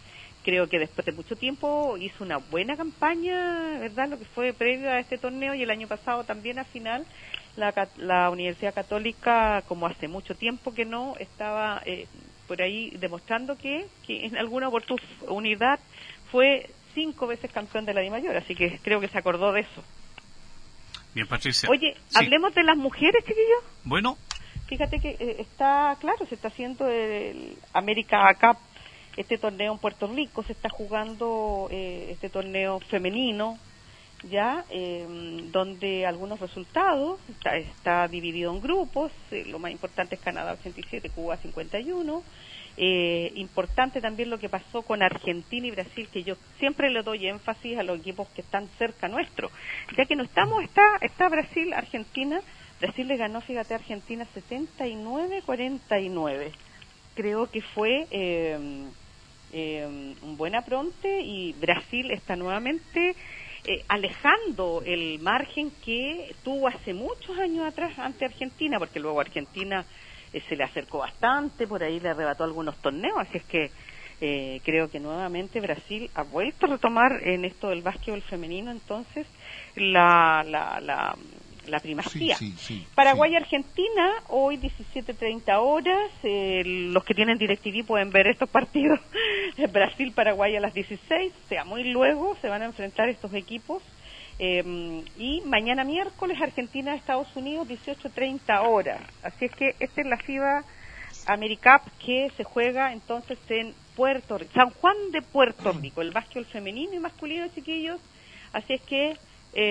creo que después de mucho tiempo hizo una buena campaña, ¿verdad? Lo que fue previo a este torneo, y el año pasado también a final la, la Universidad Católica, como hace mucho tiempo que no, estaba eh, por ahí demostrando que, que en alguna oportunidad fue cinco veces campeón de la DIMAYOR, así que creo que se acordó de eso. Bien, Patricia. Oye, sí. hablemos de las mujeres, chiquillos. Bueno. Fíjate que eh, está, claro, se está haciendo el América Cup, este torneo en Puerto Rico, se está jugando eh, este torneo femenino, ya, eh, donde algunos resultados, está, está dividido en grupos, eh, lo más importante es Canadá ochenta y siete, Cuba cincuenta y uno, eh, importante también lo que pasó con Argentina y Brasil, que yo siempre le doy énfasis a los equipos que están cerca nuestro, ya que no estamos, está, está Brasil, Argentina. Brasil le ganó, fíjate, a Argentina setenta y nueve a cuarenta y nueve. Creo que fue eh, eh, un buen apronte, y Brasil está nuevamente eh, alejando el margen que tuvo hace muchos años atrás ante Argentina, porque luego Argentina eh, se le acercó bastante, por ahí le arrebató algunos torneos, así es que eh, creo que nuevamente Brasil ha vuelto a retomar en esto del básquetbol femenino, entonces, la... la, la la primacía. Sí, sí, sí, Paraguay y sí. Argentina, hoy diecisiete treinta horas, eh, los que tienen DirecTV pueden ver estos partidos. Brasil, Paraguay a las dieciséis, o sea, muy luego se van a enfrentar estos equipos. Eh, y mañana miércoles, Argentina, Estados Unidos, dieciocho treinta horas. Así es que esta es la FIBA AmeriCup, que se juega entonces en Puerto Rico, San Juan de Puerto Rico, el básquetbol femenino y masculino, chiquillos. Así es que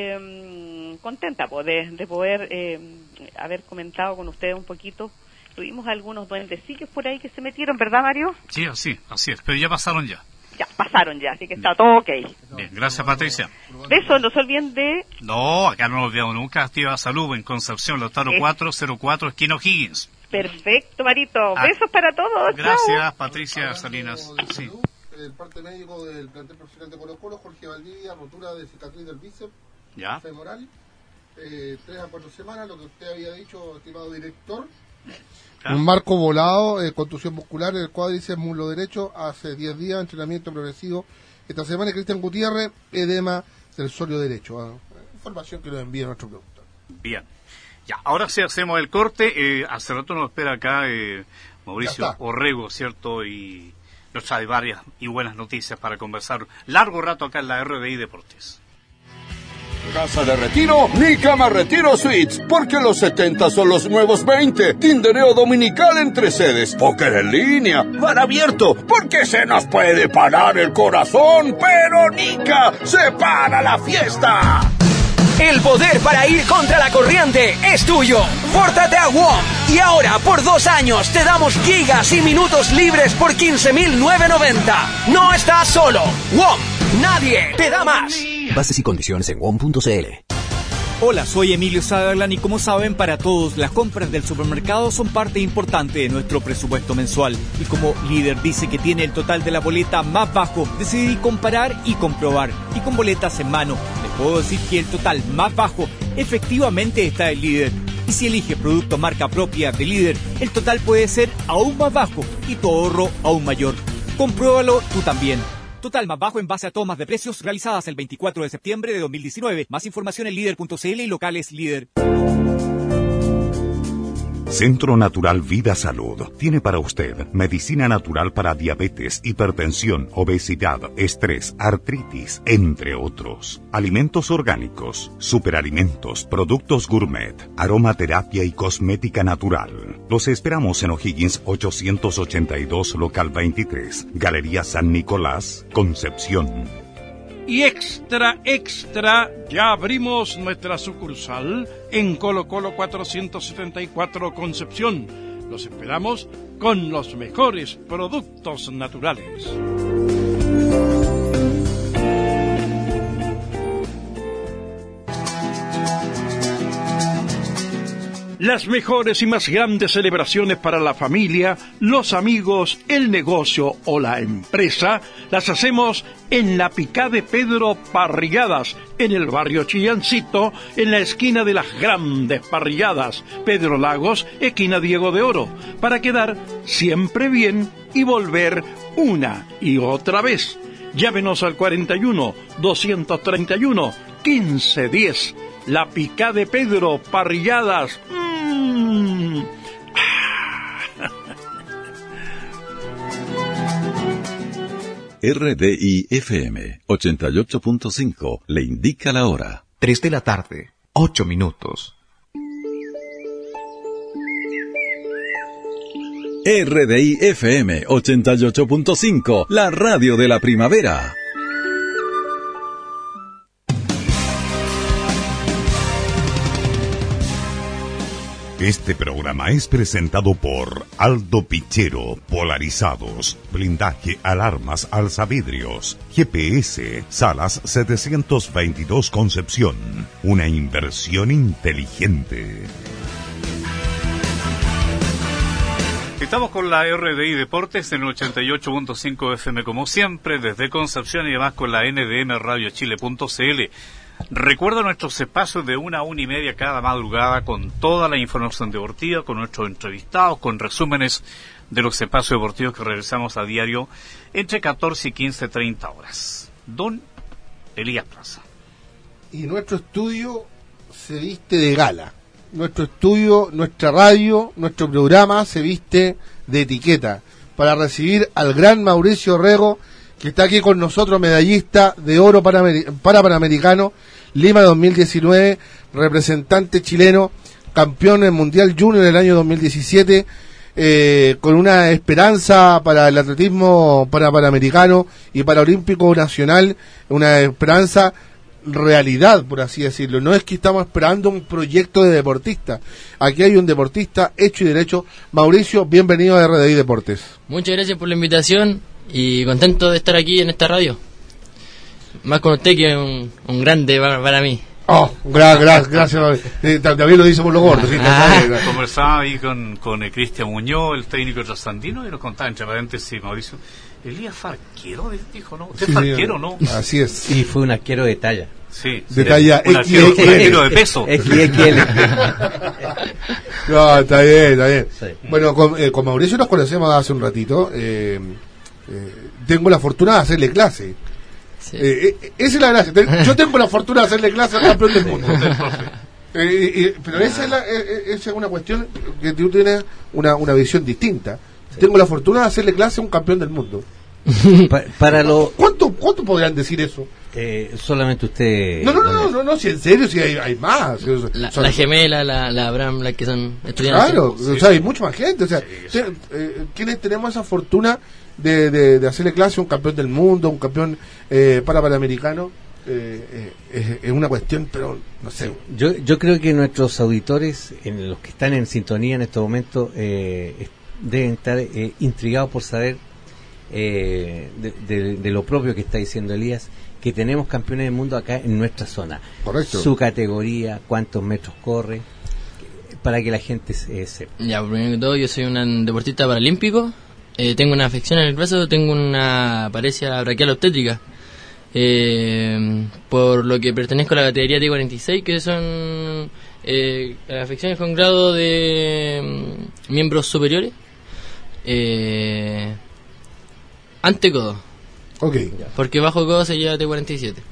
Eh, contenta po, de, de poder eh, haber comentado con ustedes un poquito. Tuvimos algunos duendecillos por ahí que se metieron, ¿verdad, Mario? Sí, así, así es, pero ya pasaron ya. Ya, pasaron ya, así que está todo ok. Bien, gracias, Patricia. Besos, no se olviden de... No, acá no nos olvidamos nunca, Activa Salud en Concepción, Lautaro es... cuatro cero cuatro, esquina O'Higgins. Perfecto, Marito. Ah, besos para todos. Gracias, chao. Patricia Salinas. Sí. El parte médico del plantel profesional de Colo Colo, Jorge Valdivia, rotura de cicatriz del bíceps ¿Ya? femoral, eh, tres a cuatro semanas, lo que usted había dicho, estimado director. ¿Ah? Un marco volado, eh, contusión muscular en el cuádriceps muslo derecho, hace diez días, entrenamiento progresivo. Esta semana, Cristian Gutiérrez, edema del sóleo derecho. ¿eh? Información que nos envía nuestro productor. Bien. Ya, ahora sí hacemos el corte. Eh, hace rato nos espera acá eh, Mauricio Orrego, ¿cierto? Y nos trae varias y buenas noticias para conversar largo rato acá en la R D I Deportes. Casa de retiro, ni cama retiro suites, porque los setenta son los nuevos veinte. Tindereo dominical entre sedes, póker en línea, bar abierto, porque se nos puede parar el corazón, pero Nica se para la fiesta. El poder para ir contra la corriente es tuyo. Pórtate a W O M y ahora por dos años te damos gigas y minutos libres por quince mil novecientos noventa. No estás solo. W O M, nadie te da más. Bases y condiciones en W O M punto c l. Hola, soy Emilio Sutherland y como saben, para todos las compras del supermercado son parte importante de nuestro presupuesto mensual. Y como Líder dice que tiene el total de la boleta más bajo, decidí comparar y comprobar. Y con boletas en mano, les puedo decir que el total más bajo efectivamente está en Líder. Y si elige producto marca propia de Líder, el total puede ser aún más bajo y tu ahorro aún mayor. Compruébalo tú también. Total más bajo en base a tomas de precios realizadas el veinticuatro de septiembre de dos mil diecinueve. Más información en líder punto c l y locales Líder. Centro Natural Vida Salud tiene para usted medicina natural para diabetes, hipertensión, obesidad, estrés, artritis, entre otros. Alimentos orgánicos, superalimentos, productos gourmet, aromaterapia y cosmética natural. Los esperamos en O'Higgins ochocientos ochenta y dos, local veintitrés, Galería San Nicolás, Concepción. Y extra, extra, ya abrimos nuestra sucursal en Colo Colo cuatrocientos setenta y cuatro Concepción. Los esperamos con los mejores productos naturales. Las mejores y más grandes celebraciones para la familia, los amigos, el negocio o la empresa las hacemos en la Picá de Pedro Parrilladas, en el barrio Chillancito, en la esquina de las grandes parrilladas, Pedro Lagos, esquina Diego de Oro, para quedar siempre bien y volver una y otra vez. Llámenos al cuarenta y uno, doscientos treinta y uno, quince diez. La Picá de Pedro, parrilladas. Mm. R D I F M ochenta y ocho punto cinco le indica la hora. Tres de la tarde, ocho minutos. R D I F M ochenta y ocho punto cinco, la radio de la primavera. Este programa es presentado por Aldo Pichero, Polarizados, Blindaje, Alarmas, Alzavidrios, G P S, Salas setecientos veintidós Concepción, una inversión inteligente. Estamos con la R D I Deportes en el ochenta y ocho punto cinco F M como siempre, desde Concepción y además con la N D M Radio Chile punto C L. Recuerda nuestros espacios de una a una y media cada madrugada con toda la información deportiva, con nuestros entrevistados, con resúmenes de los espacios deportivos que realizamos a diario entre catorce y quince, treinta horas. Don Elías Plaza. Y nuestro estudio se viste de gala. Nuestro estudio, nuestra radio, nuestro programa se viste de etiqueta para recibir al gran Mauricio Rego, que está aquí con nosotros, medallista de oro para, para Panamericano Lima dos mil diecinueve, representante chileno, campeón en Mundial Junior en el año dos mil diecisiete, eh, con una esperanza para el atletismo para Panamericano y Paralímpico Nacional, una esperanza realidad, por así decirlo. No es que estamos esperando un proyecto de deportista, aquí hay un deportista hecho y derecho. Mauricio, bienvenido a R D I Deportes. Muchas gracias por la invitación y contento de estar aquí en esta radio, más con usted, que es un, un grande para, para mí. Oh, gra, gra, gracias. Eh, también lo dice por los gordos. ¿Sí? Ah, conversaba ahí con, con eh, Cristian Muñoz, el técnico trasandino, y nos contaba entre paréntesis, Mauricio, Elías Farquero, dijo, ¿no? ¿Usted sí, Farquero, no? Así es. Y fue un arquero de talla. Sí, de sí, talla un arquero, un arquero de peso. X X L. No, está bien, está bien. Sí. Bueno, con, eh, con Mauricio nos conocemos hace un ratito. Eh, eh, tengo la fortuna de hacerle clase. Sí. Eh, eh, esa es la gracia. Yo tengo la fortuna de hacerle clase al campeón del mundo. eh, eh, pero esa es, la, eh, esa es una cuestión que tú tienes una, una visión distinta. Sí. Tengo la fortuna de hacerle clase a un campeón del mundo. Pa, para lo ¿Cuánto, ¿Cuánto podrían decir eso? Eh, solamente usted. No, no, no, no, no, no, si en serio, si hay, hay más. La, la gemela, la, la Abraham, la que son estudiantes. Claro, sí, o sea, hay mucha más gente. O sea, sí, eh, ¿quiénes tenemos esa fortuna de, de, de hacerle clase a un campeón del mundo, un campeón eh, para panamericano? Eh, eh, es una cuestión, pero no sé. Yo, yo creo que nuestros auditores, en los que están en sintonía en este momento, eh, deben estar eh, intrigados por saber eh, de, de, de lo propio que está diciendo Elías, que tenemos campeones del mundo acá en nuestra zona. Correcto. Su categoría, cuántos metros corre, para que la gente se sepa. Ya, primero que todo, yo soy un deportista paralímpico. Eh, tengo una afección en el brazo, tengo una paresia braquial obstétrica. Eh, por lo que pertenezco a la categoría T cuarenta y seis, que son eh, afecciones con grado de mm, miembros superiores. Eh, ante codo. Okay. Porque bajo codo se lleva T cuarenta y siete.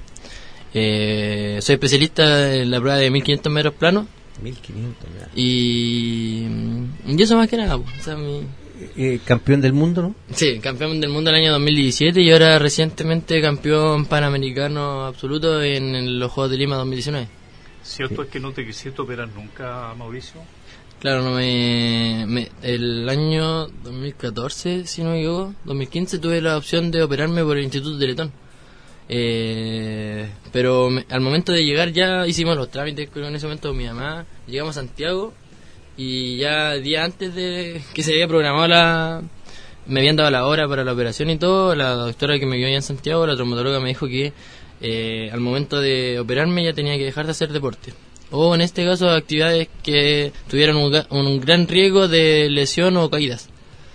Eh, soy especialista en la prueba de mil quinientos metros planos. mil quinientos, mira. Y, y eso más que nada. O sea, mi... eh, campeón del mundo, ¿no? Sí, campeón del mundo el año dos mil diecisiete y ahora recientemente campeón panamericano absoluto en, en los Juegos de Lima dos mil diecinueve. ¿Cierto es que no te quisiste operar nunca, Mauricio? Claro, no me, me el año dos mil catorce, si no me equivoco, dos mil quince tuve la opción de operarme por el Instituto Teletón. Eh, pero me, al momento de llegar ya hicimos los trámites con en ese momento mi mamá, llegamos a Santiago y ya día antes de que se había programado la, me habían dado la hora para la operación y todo, la doctora que me vio allá en Santiago, la traumatóloga, me dijo que eh, al momento de operarme ya tenía que dejar de hacer deporte. O en este caso actividades que tuvieran un, un gran riesgo de lesión o caídas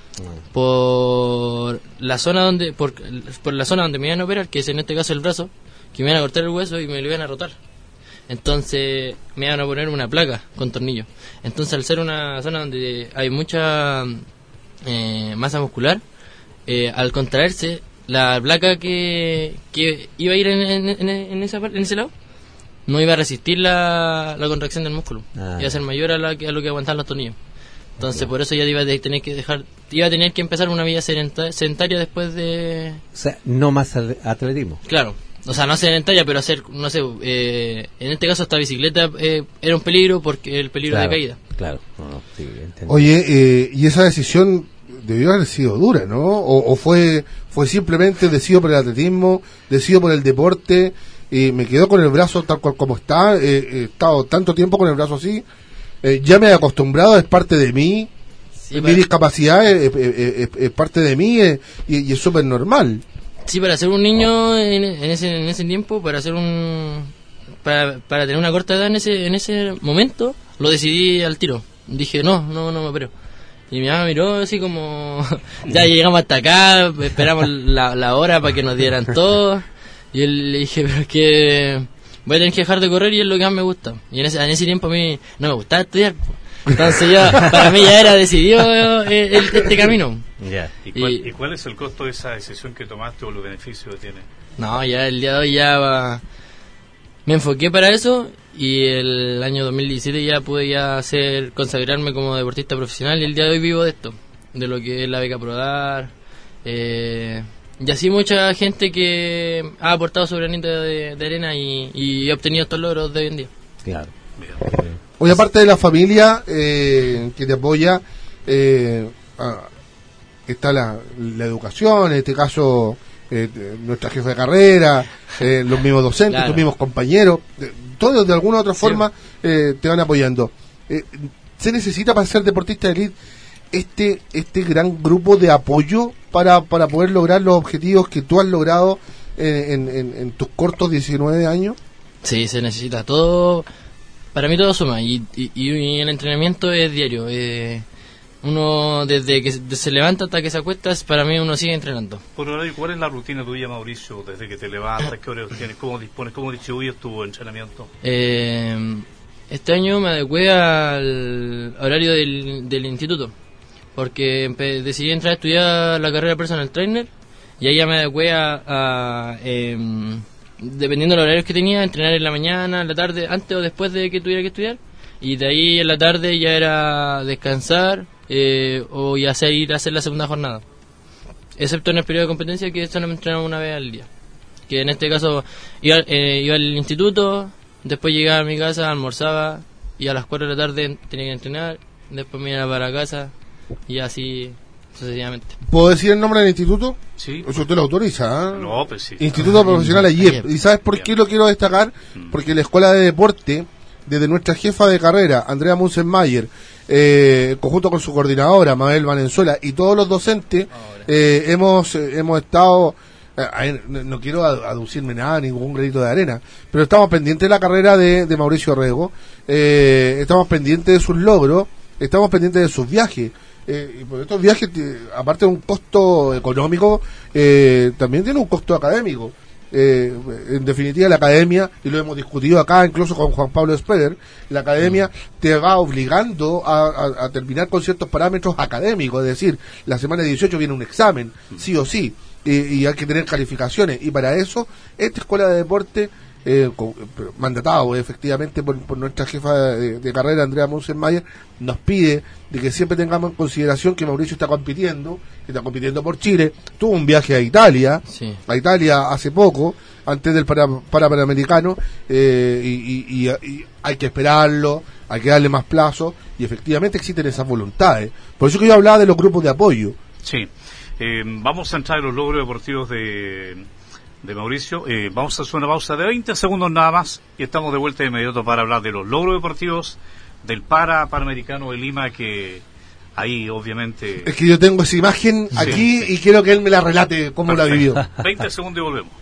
por la zona donde por, por la zona donde me iban a operar, que es en este caso el brazo, que me iban a cortar el hueso y me lo iban a rotar. Entonces me iban a poner una placa con tornillo. Entonces al ser una zona donde hay mucha eh, masa muscular, eh, al contraerse la placa que, que iba a ir en, en, en, en, esa, en ese lado no iba a resistir la, la contracción del músculo. Ah. Iba a ser mayor a, la, a lo que aguantaban los tornillos. Entonces, por eso ya iba a tener que dejar, iba a tener que empezar una vida sedentaria después de... O sea, no más atletismo. Claro, o sea, no sedentaria, pero hacer, no sé, eh, en este caso esta bicicleta eh, era un peligro porque el peligro claro, de caída. Claro, no, no, sí, Oye, eh, y esa decisión debió haber sido dura, ¿no? O, o fue fue simplemente decidido por el atletismo, decidido por el deporte, y me quedo con el brazo tal cual como está, eh, he estado tanto tiempo con el brazo así. Eh, ya me he acostumbrado, es parte de mí, sí, mi para... discapacidad es, es, es, es parte de mí es, y, y es súper normal. Sí, para ser un niño en, en ese en ese tiempo, para ser un para, para tener una corta edad en ese en ese momento, lo decidí al tiro. Dije, no, no, no me opero. Y mi mamá miró así como, ya llegamos hasta acá, esperamos la, la hora para que nos dieran todo. Y él le dije, pero es que... voy a tener que dejar de correr y es lo que más me gusta. Y en ese, en ese tiempo a mí no me gustaba estudiar. Entonces ya, para mí ya era decidido el, el, este camino. Yeah. ¿Y, cuál, y, ¿Y cuál es el costo de esa decisión que tomaste o los beneficios que tiene? No, ya el día de hoy ya va, me enfoqué para eso y el año dos mil diecisiete ya pude ya hacer, consagrarme como deportista profesional y el día de hoy vivo de esto, de lo que es la beca Prodar. Eh, Y así mucha gente que ha aportado su granito de, de arena y, y ha obtenido estos logros de hoy en día. Claro. Hoy, aparte de la familia eh, que te apoya, eh, ah, está la, la educación, en este caso eh, nuestra jefa de carrera, eh, los mismos docentes, claro, tus mismos compañeros, eh, todos de alguna u otra forma eh, te van apoyando. Eh, ¿Se necesita para ser deportista de élite este este gran grupo de apoyo para, para poder lograr los objetivos que tú has logrado en, en, en tus cortos diecinueve años? Sí, se necesita todo, para mí todo suma y, y, y el entrenamiento es diario, eh, uno desde que se levanta hasta que se acuesta, para mí uno sigue entrenando. Por ahora, ¿cuál es la rutina tuya, Mauricio, desde que te levantas? ¿Qué horarios tienes? ¿Cómo dispones? ¿Cómo distribuyes tu entrenamiento? Eh, este año me adecué al horario del, del instituto, porque empe- decidí entrar a estudiar la carrera personal trainer y ahí ya me adecué a, a eh, dependiendo de los horarios que tenía, entrenar en la mañana, en la tarde, antes o después de que tuviera que estudiar, y de ahí en la tarde ya era descansar eh, o ya sea ir a hacer la segunda jornada, excepto en el periodo de competencia, que esto no me entrenaba una vez al día, que en este caso iba, eh, iba al instituto, después llegaba a mi casa, almorzaba y a las cuatro de la tarde tenía que entrenar, después me iba para casa y así sucesivamente. ¿Puedo decir el nombre del instituto? Sí. Eso usted lo autoriza, ¿eh? No, pues sí. Instituto Profesional Ayer. ¿Y sabes por qué lo quiero destacar? Porque la Escuela de Deporte, desde nuestra jefa de carrera, Andrea Munzenmayer, eh, conjunto con su coordinadora, Mabel Valenzuela, y todos los docentes, eh, hemos eh, hemos estado... Eh, no, no quiero aducirme nada, ningún granito de arena, pero estamos pendientes de la carrera de, de Mauricio Rego, eh, estamos pendientes de sus logros, estamos pendientes de sus viajes. Eh, y por estos viajes, eh, aparte de un costo económico, eh, también tiene un costo académico. Eh, en definitiva, la academia, y lo hemos discutido acá incluso con Juan Pablo Speder, la academia mm. te va obligando a, a, a terminar con ciertos parámetros académicos, es decir, la semana dieciocho viene un examen, mm. sí o sí, y, y hay que tener calificaciones, y para eso, esta escuela de deporte, Eh, con, mandatado efectivamente por, por nuestra jefa de, de carrera, Andrea Munzenmayer, nos pide de que siempre tengamos en consideración que Mauricio está compitiendo, que está compitiendo por Chile, tuvo un viaje a Italia, sí. a Italia hace poco, antes del para, para Panamericano, eh, y, y, y, y hay que esperarlo, hay que darle más plazo, y efectivamente existen esas voluntades. Por eso que yo hablaba de los grupos de apoyo. Sí, eh, vamos a entrar en los logros deportivos de... de Mauricio. Eh, vamos a hacer una pausa de veinte segundos nada más y estamos de vuelta de inmediato para hablar de los logros deportivos del para Panamericano de Lima, que ahí obviamente... Es que yo tengo esa imagen sí, aquí sí. y quiero que él me la relate cómo Perfecto. La vivió. veinte segundos y volvemos.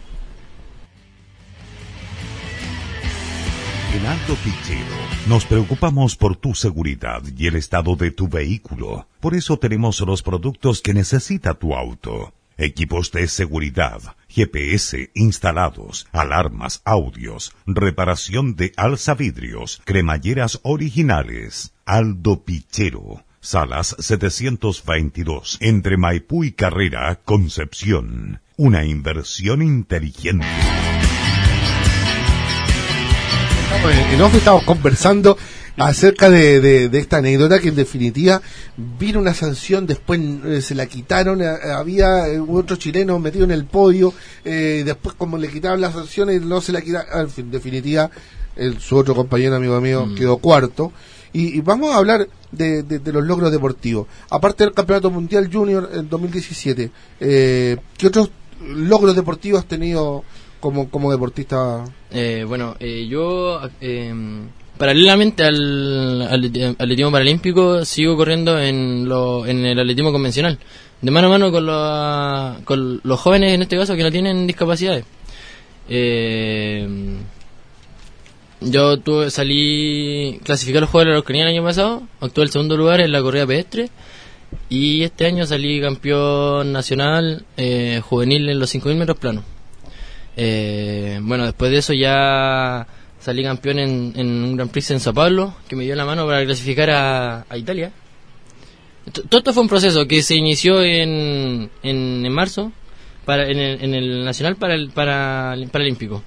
En Aldo Pichero nos preocupamos por tu seguridad y el estado de tu vehículo. Por eso tenemos los productos que necesita tu auto. Equipos de seguridad, G P S instalados, alarmas, audios, reparación de alzavidrios, cremalleras originales. Aldo Pichero, Salas setecientos veintidós, entre Maipú y Carrera, Concepción. una inversión inteligente. En off estamos conversando acerca de, de, de esta anécdota que en definitiva vino una sanción, después eh, se la quitaron, eh, había eh, otro chileno metido en el podio, eh, después como le quitaron las sanciones no se la quitaron, en definitiva el, su otro compañero amigo mío mm. quedó cuarto. Y, y vamos a hablar de, de, de los logros deportivos, aparte del Campeonato Mundial Junior en dos mil diecisiete, eh, ¿qué otros logros deportivos has tenido como, como deportista? Eh, bueno, eh, yo eh, paralelamente al, al atletismo paralímpico sigo corriendo en, lo, en el atletismo convencional, de mano a mano con, lo, con los jóvenes en este caso que no tienen discapacidades. Eh, yo tuve, salí, clasifiqué a los Juegos de la Araucanía el año pasado, obtuve el segundo lugar en la corrida pedestre y este año salí campeón nacional eh, juvenil en los cinco mil metros planos. Eh, bueno, después de eso ya salí campeón en, en un Grand Prix en Sao Paulo, que me dio la mano para clasificar a, a Italia. Todo esto fue un proceso que se inició en, en, en marzo para, en, el, en el nacional para el para, paralímpico.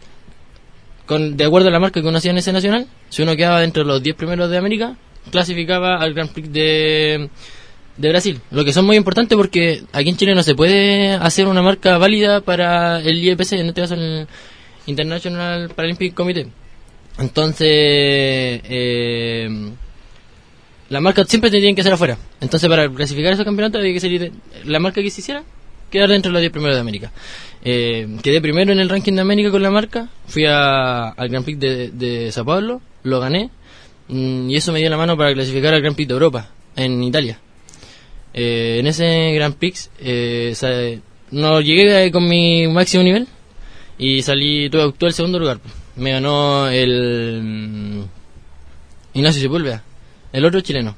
Con, de acuerdo a la marca que uno hacía en ese nacional, si uno quedaba dentro de los diez primeros de América, clasificaba al Grand Prix de, de Brasil. Lo que son muy importantes porque aquí en Chile no se puede hacer una marca válida para el I E P C, en este caso el International Paralympic Committee. Entonces, eh, la marca siempre tienen que ser afuera. Entonces, para clasificar esos campeonatos había que salir la marca que se hiciera, quedar dentro de los diez primeros de América. Eh, quedé primero en el ranking de América con la marca, fui a, al Grand Prix de, de Sao Paulo, lo gané, mm, y eso me dio la mano para clasificar al Grand Prix de Europa, en Italia. Eh, en ese Grand Prix eh, o sea, no llegué con mi máximo nivel y salí, tuve, tuve el segundo lugar. Me ganó el um, Ignacio Sepúlveda, el otro chileno.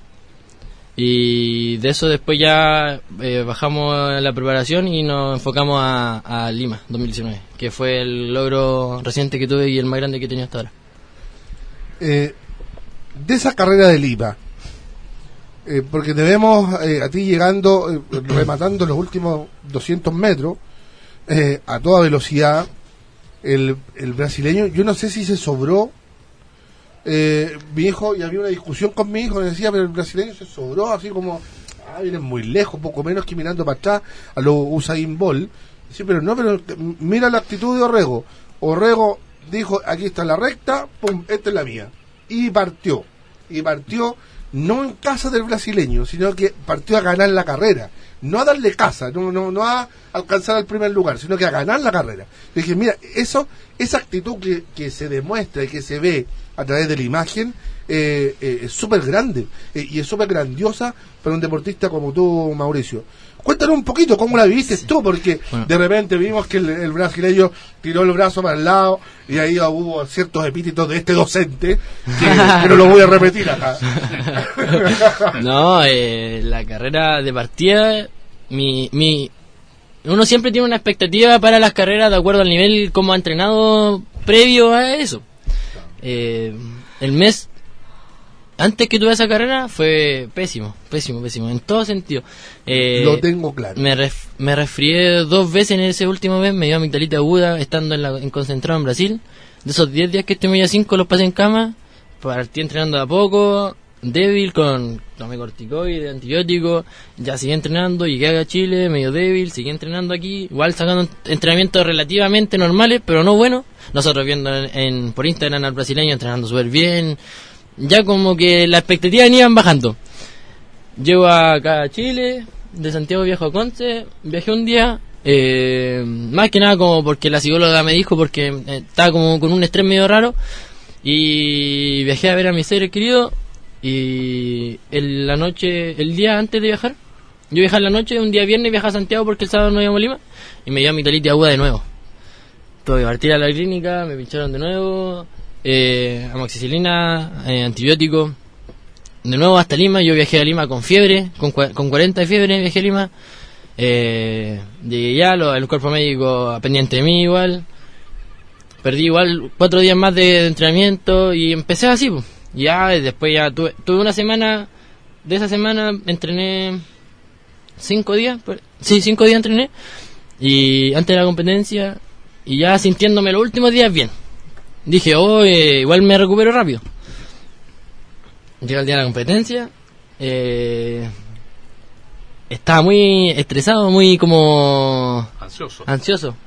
Y de eso después ya eh, bajamos la preparación y nos enfocamos a, a Lima dos mil diecinueve, que fue el logro reciente que tuve y el más grande que he tenido hasta ahora. Eh, de esa carrera de Lima, eh, porque te vemos eh, a ti llegando, eh, rematando los últimos doscientos metros eh, a toda velocidad, el, el brasileño, yo no sé si se sobró. Eh, mi hijo, y había una discusión con mi hijo, me decía, pero el brasileño se sobró, así como, ah, viene muy lejos, poco menos que mirando para atrás a los Usain Bolt. Sí, pero no, pero mira la actitud de Orrego. Orrego dijo, aquí está la recta, pum, esta es la mía. Y partió, y partió no en casa del brasileño, sino que partió a ganar la carrera. No a darle casa, no, no, no a alcanzar el primer lugar, sino que a ganar la carrera. Le dije, mira, eso, esa actitud que, que se demuestra y que se ve a través de la imagen eh, eh, es súper grande eh, y es súper grandiosa para un deportista como tú, Mauricio. Cuéntanos un poquito cómo la viviste sí. tú, porque bueno. de repente vimos que el, el brasileño tiró el brazo para el lado y ahí hubo ciertos epítetos de este docente que, que no lo voy a repetir acá. No, eh, la carrera de partida, mi, mi, uno siempre tiene una expectativa para las carreras de acuerdo al nivel como ha entrenado previo a eso. Eh, el mes antes que tuve esa carrera fue pésimo, pésimo, pésimo, en todo sentido. Eh, Lo tengo claro. Me, ref, me resfrié dos veces en ese último mes, me dio amigdalita aguda estando en, la, en concentrado en Brasil. De esos diez días que estuve a cinco los pasé en cama, partí entrenando de a poco, débil, con tomé corticoide, antibiótico, ya seguí entrenando, llegué a Chile, medio débil, seguí entrenando aquí, igual sacando entrenamientos relativamente normales, pero no buenos. Nosotros viendo en, en por Instagram al brasileño entrenando súper bien, ya como que las expectativas iban bajando. Llego acá a Chile, de Santiago viajo a Conce, viajé un día, eh, más que nada como porque la psicóloga me dijo, porque eh, estaba como con un estrés medio raro, y viajé a ver a mis seres queridos. Y el, la noche, el día antes de viajar, yo viajé en la noche, un día viernes viajé a Santiago porque el sábado no íbamos a Lima, y me dio amigdalitis aguda de nuevo. Tuve que partir a la clínica, me pincharon de nuevo, eh, amoxicilina, eh, antibiótico, de nuevo hasta Lima. Yo viajé a Lima con fiebre, con, con cuarenta de fiebre viajé a Lima, eh, llegué ya, lo, el cuerpo médico pendiente de mí igual, perdí igual cuatro días más de, de entrenamiento y empecé así, pues. Ya, después ya tuve, tuve una semana, de esa semana entrené cinco días, sí, cinco días entrené, Y antes de la competencia, y ya sintiéndome los últimos días bien, dije, oh, eh, igual me recupero rápido. Llega el día de la competencia, eh, estaba muy estresado, muy como... Ansioso. Ansioso.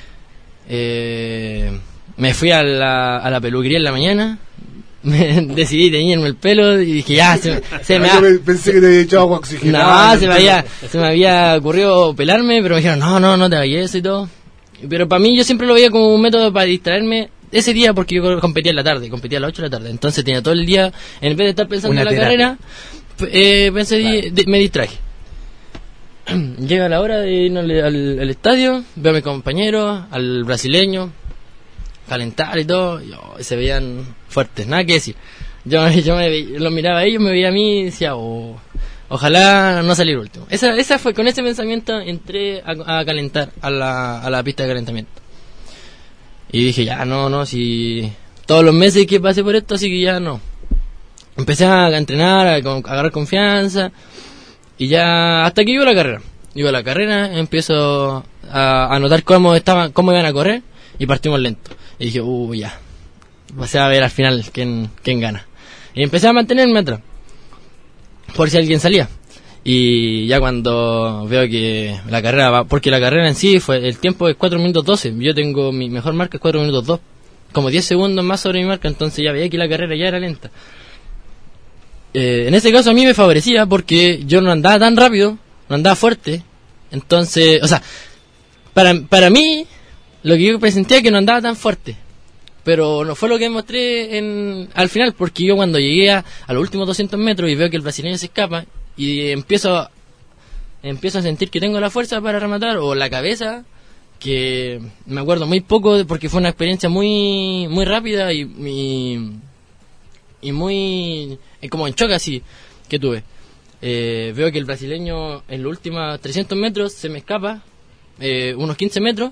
Eh, me fui a la, a la peluquería en la mañana, me decidí teñirme el pelo y dije, ya, se, se me... Yo me- pensé que te había echado agua oxigenada. No, se me, había, se me había ocurrido pelarme, pero me dijeron, no, no, no te hagas eso y todo. Pero para mí yo siempre lo veía como un método para distraerme ese día, porque yo competía en la tarde, competía a las ocho de la tarde. Entonces tenía todo el día, en vez de estar pensando Una en la terapia. carrera, p- eh, pensé, di- di- me distraje. Llega la hora de ir al, al- al estadio, veo a mis compañeros, al brasileño, calentar y todo, y, oh, se veían fuertes, nada que decir. Yo, yo me ve- los miraba a ellos, me veía a mí y decía, oh, ojalá no salir último. Esa, esa fue, con ese pensamiento entré a, a calentar, a la, a la pista de calentamiento. Y dije, ya, no, no, si todos los meses que pasé por esto, así que ya no. Empecé a entrenar, a, con- a agarrar confianza, y ya, hasta que iba a la carrera. Iba a la carrera, empiezo a, a notar cómo estaban, cómo iban a correr, y partimos lento. Y dije, uh, ya, pasé a ver al final quién, quién gana. Y empecé a mantenerme atrás, por si alguien salía. Y ya cuando veo que la carrera va, porque la carrera en sí fue, el tiempo es cuatro minutos doce, yo tengo mi mejor marca es cuatro minutos dos, como diez segundos más sobre mi marca, entonces ya veía que la carrera ya era lenta. Eh, en ese caso a mí me favorecía porque yo no andaba tan rápido, no andaba fuerte, entonces, o sea, para, para mí, lo que yo presentía es que no andaba tan fuerte, pero no fue lo que mostré en, al final, porque yo cuando llegué a, a los últimos doscientos metros y veo que el brasileño se escapa, y empiezo empiezo a sentir que tengo la fuerza para rematar, o la cabeza, que me acuerdo muy poco de- porque fue una experiencia muy muy rápida y y, y muy eh, como en choque así que tuve. Eh, veo que el brasileño en los últimos trescientos metros se me escapa, eh, unos quince metros,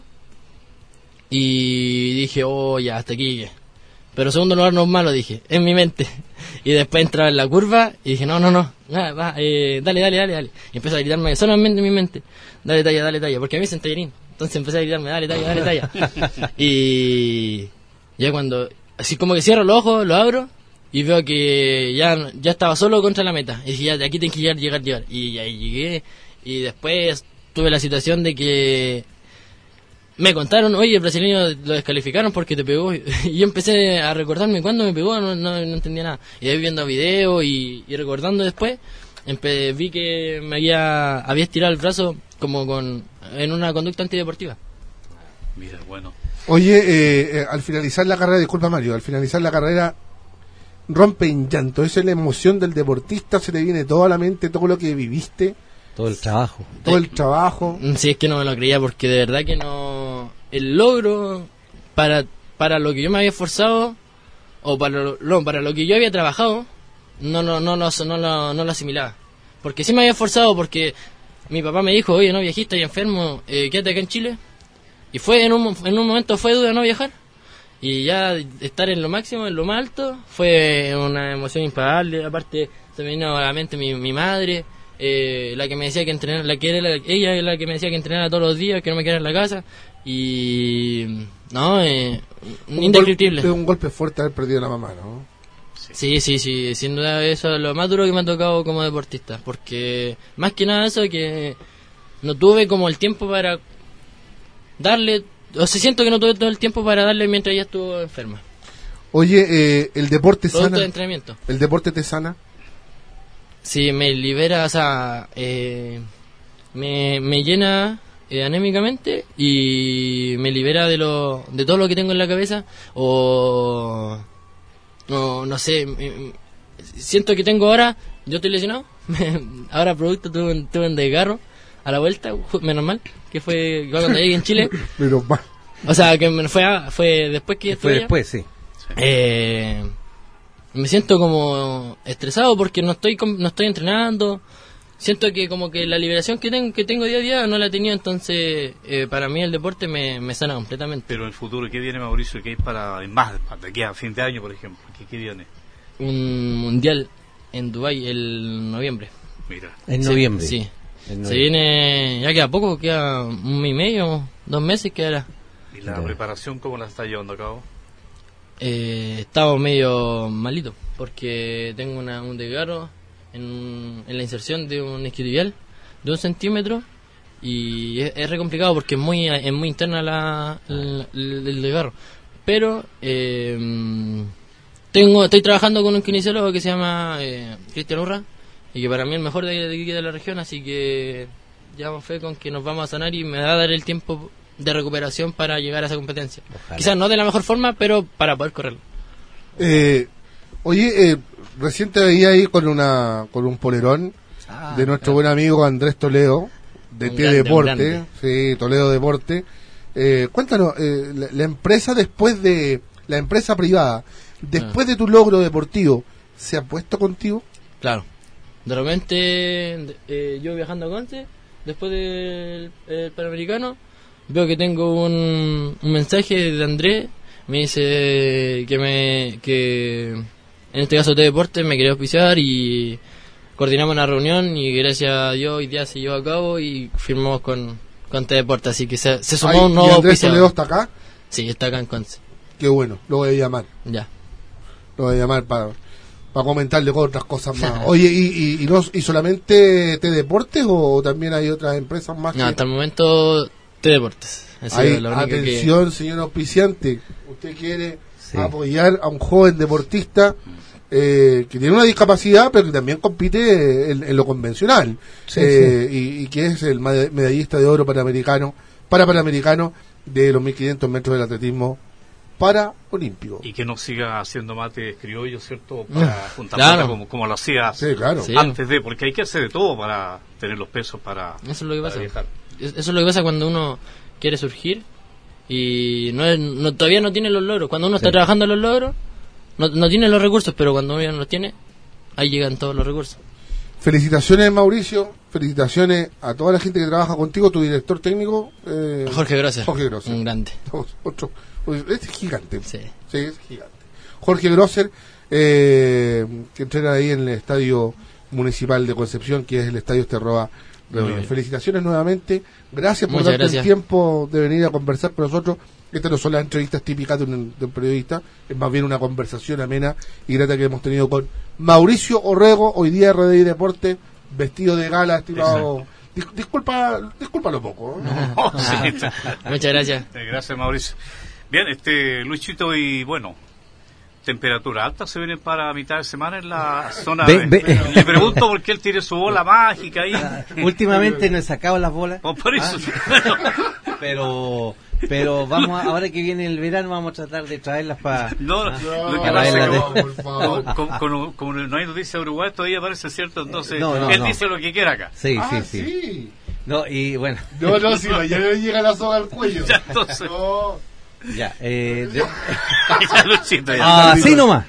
y dije, oh, ya, hasta aquí llegué. Pero segundo lugar no es malo, dije, en mi mente. Y después entraba en la curva y dije, no, no, no, nada, va, eh, dale, dale, dale, dale. Y empecé a gritarme solamente en mi mente, dale talla, dale talla, porque a mí es en tallarín. Entonces empecé a gritarme, dale talla, dale talla. Y ya cuando, así como que cierro los ojos, lo abro y veo que ya, ya estaba solo contra la meta. Y dije, ya, de aquí tengo que llegar, llegar, llegar. Y ahí llegué. Y después tuve la situación de que me contaron, oye, el brasileño lo descalificaron porque te pegó. Y yo empecé a recordarme cuándo me pegó, no, no, no entendía nada. Y ahí viendo videos y, y recordando después, empe- vi que me había, había estirado el brazo como con en una conducta antideportiva. Mira, bueno. Oye, eh, eh, al finalizar la carrera, disculpa Mario, al finalizar la carrera rompe en llanto. Esa es la emoción del deportista, se te viene todo a la mente, todo lo que viviste. Todo el trabajo. Todo el trabajo. Sí, es que no me lo creía porque de verdad que no... El logro para, para lo que yo me había esforzado, o para lo, no, para lo que yo había trabajado, no, no, no, no, no, lo, no lo asimilaba. Porque sí me había esforzado porque mi papá me dijo, oye, no viajiste, estoy enfermo, eh, quédate acá en Chile. Y fue en un, en un momento fue duda no viajar. Y ya estar en lo máximo, en lo más alto, fue una emoción impagable. Aparte, se me vino a la mente mi, mi madre, eh, la que me decía que entrenara, la que era la- ella es la que me decía que entrenara todos los días, que no me quedara en la casa. Y no, eh, Un indescriptible. golpe, un golpe fuerte haber perdido a la mamá, ¿no? Sí, sí, sí, sin duda eso es lo más duro que me ha tocado como deportista, porque más que nada eso que no tuve como el tiempo para darle, o sea, siento que no tuve todo el tiempo para darle mientras ella estuvo enferma. Oye, eh, el deporte Producto sana. de entrenamiento. ¿El deporte te sana? Sí, me libera, o sea, eh, me, me llena eh, anémicamente y me libera de lo de todo lo que tengo en la cabeza, o no, no sé, me- me- siento que tengo ahora, yo estoy lesionado, ahora producto tuve un, tuve un desgarro a la vuelta, ju- menos mal, que fue cuando llegué en Chile. Menos mal. O sea, que me fue, a- fue después que Fue estuve allá. después, sí. Eh, me siento como estresado porque no estoy com- no estoy entrenando. Siento que como que la liberación que tengo que tengo día a día no la he tenido, entonces eh, para mí el deporte me, me sana completamente. Pero en el futuro, ¿qué viene, Mauricio? ¿Qué hay para, en más, para de aquí a fin de año, por ejemplo? ¿Qué, qué viene? Un mundial en Dubái el noviembre. Mira. En Sí, noviembre. Sí. Se viene, ya queda poco, queda un mes y medio, dos meses quedará. ¿Y la preparación cómo la está llevando a cabo? Eh, estaba medio malito, porque tengo una, un desgarro en, en la inserción de un isquiotibial de un centímetro, y es, es re complicado porque es muy, es muy interna la, la, el, el desgarro. Pero eh, tengo, estoy trabajando con un kinesiólogo que se llama eh, Cristian Urra, y que para mí es el mejor de, de, de la región, así que llevamos fe con que nos vamos a sanar y me va a dar el tiempo de recuperación para llegar a esa competencia. Ojalá. Quizás no de la mejor forma, pero para poder correrlo. Eh, oye, eh, recién te veía ahí con una con un polerón ah, de nuestro claro. buen amigo Andrés Toledo, de T Deporte, sí, Toledo Deporte. Eh, cuéntanos, eh, la, la empresa después de, la empresa privada, después ah. de tu logro deportivo, ¿se ha puesto contigo? Claro. De repente, eh, yo viajando a Conce, después del el Panamericano, veo que tengo un, un mensaje de Andrés, me dice que me que en este caso T Deporte me quería auspiciar y coordinamos una reunión y gracias a Dios hoy día se llevó a cabo y firmamos con, con T Deporte, así que se, se sumó Ay, un nuevo auspiciador. ¿Y Andrés Toledo está acá? Sí, está acá en Conce. Qué bueno, lo voy a llamar. Ya. Lo voy a llamar para, para comentarle con otras cosas más. Oye, ¿y, y, y, no, ¿y solamente T Deportes o también hay otras empresas más? No, que... hasta el momento T Deportes. Hay, atención, que... señor auspiciante, usted quiere sí. apoyar a un joven deportista eh, que tiene una discapacidad, pero que también compite en, en lo convencional, sí, eh, sí. Y, y que es el medallista de oro panamericano, para panamericano de los mil quinientos metros del atletismo para olímpico. Y que no siga haciendo mates criollos, ¿cierto? Para juntar claro. plata como, como lo hacía sí, claro. antes de, porque hay que hacer de todo para tener los pesos para, eso es lo que para pasa. viajar. Eso es lo que pasa cuando uno quiere surgir y no, es, no todavía no tiene los logros. Cuando uno sí. está trabajando los logros, no, no tiene los recursos, pero cuando uno ya no los tiene, ahí llegan todos los recursos. Felicitaciones, Mauricio, felicitaciones a toda la gente que trabaja contigo, tu director técnico eh, Jorge Grosser, Jorge Grosser, un grande. Otro, este es gigante, sí, sí es gigante. Jorge Grosser, eh, que entrena ahí en el Estadio Municipal de Concepción, que es el Estadio Esterroa. Felicitaciones nuevamente, gracias por Muchas darte gracias. el tiempo de venir a conversar con nosotros. Estas no son las entrevistas típicas de un, de un periodista, es más bien una conversación amena y grata que hemos tenido con Mauricio Orrego, hoy día R D I Deporte, vestido de gala, estimado. Dis, disculpa, discúlpalo poco, ¿no? No, sí. Muchas gracias. Gracias, Mauricio. Bien, este Luchito, y bueno, temperatura alta se viene para mitad de semana en la zona. Ve, de, ve. Le pregunto por qué él tiene su bola mágica ahí. Últimamente no he sacado las bolas. Oh, por eso. Ah, pero pero vamos a, ahora que viene el verano vamos a tratar de traerlas para. No, ah, no, lo que pasa es que como, como, como no hay noticia de Uruguay todavía parece cierto, entonces no, no, él no. dice lo que quiera acá. Sí, ah, sí, sí, sí. No, y bueno. No, no, si mañana le llega la soga al cuello. Ya, entonces. No. Ya, eh. De... ya, Luchito, ya. Ah, sí nomás.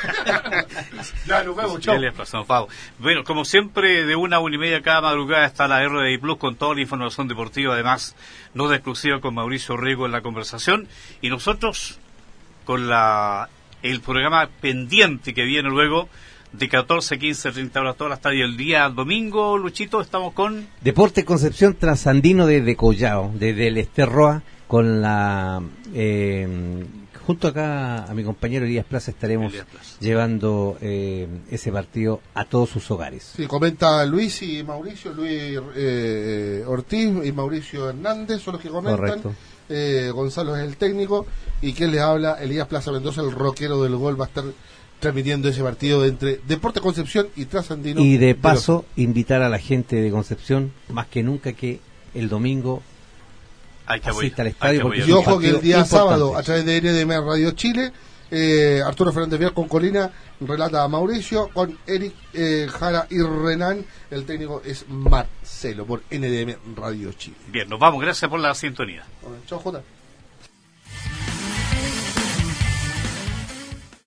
Ya, nos vemos, chao. Bueno, como siempre, de una a una y media cada madrugada está la R D I Plus con toda la información deportiva, además, no de exclusiva con Mauricio Orrego en la conversación, y nosotros con la el programa pendiente que viene luego de catorce, quince, treinta horas todas hasta el día domingo. Luchito, estamos con Deporte Concepción Trasandino desde Collao, desde el Esterroa, con la eh, junto acá a mi compañero Elías Plaza estaremos Plaza. llevando eh, ese partido a todos sus hogares. Sí, comenta Luis y Mauricio, Luis eh, Ortiz y Mauricio Hernández son los que comentan. Correcto. Eh, Gonzalo es el técnico y quien les habla, Elías Plaza Mendoza, el rockero del gol, va a estar transmitiendo ese partido entre Deporte Concepción y Trasandino. Y de paso de los... invitar a la gente de Concepción más que nunca que el domingo hay que asista al estadio, porque y ojo que el día importante. sábado a través de N D M Radio Chile, eh, Arturo Fernández Vial con Colina relata a Mauricio, con Eric eh, Jara y Renan, el técnico es Marcelo por N D M Radio Chile. Bien, nos vamos, gracias por la sintonía. Bueno, chao, Jota.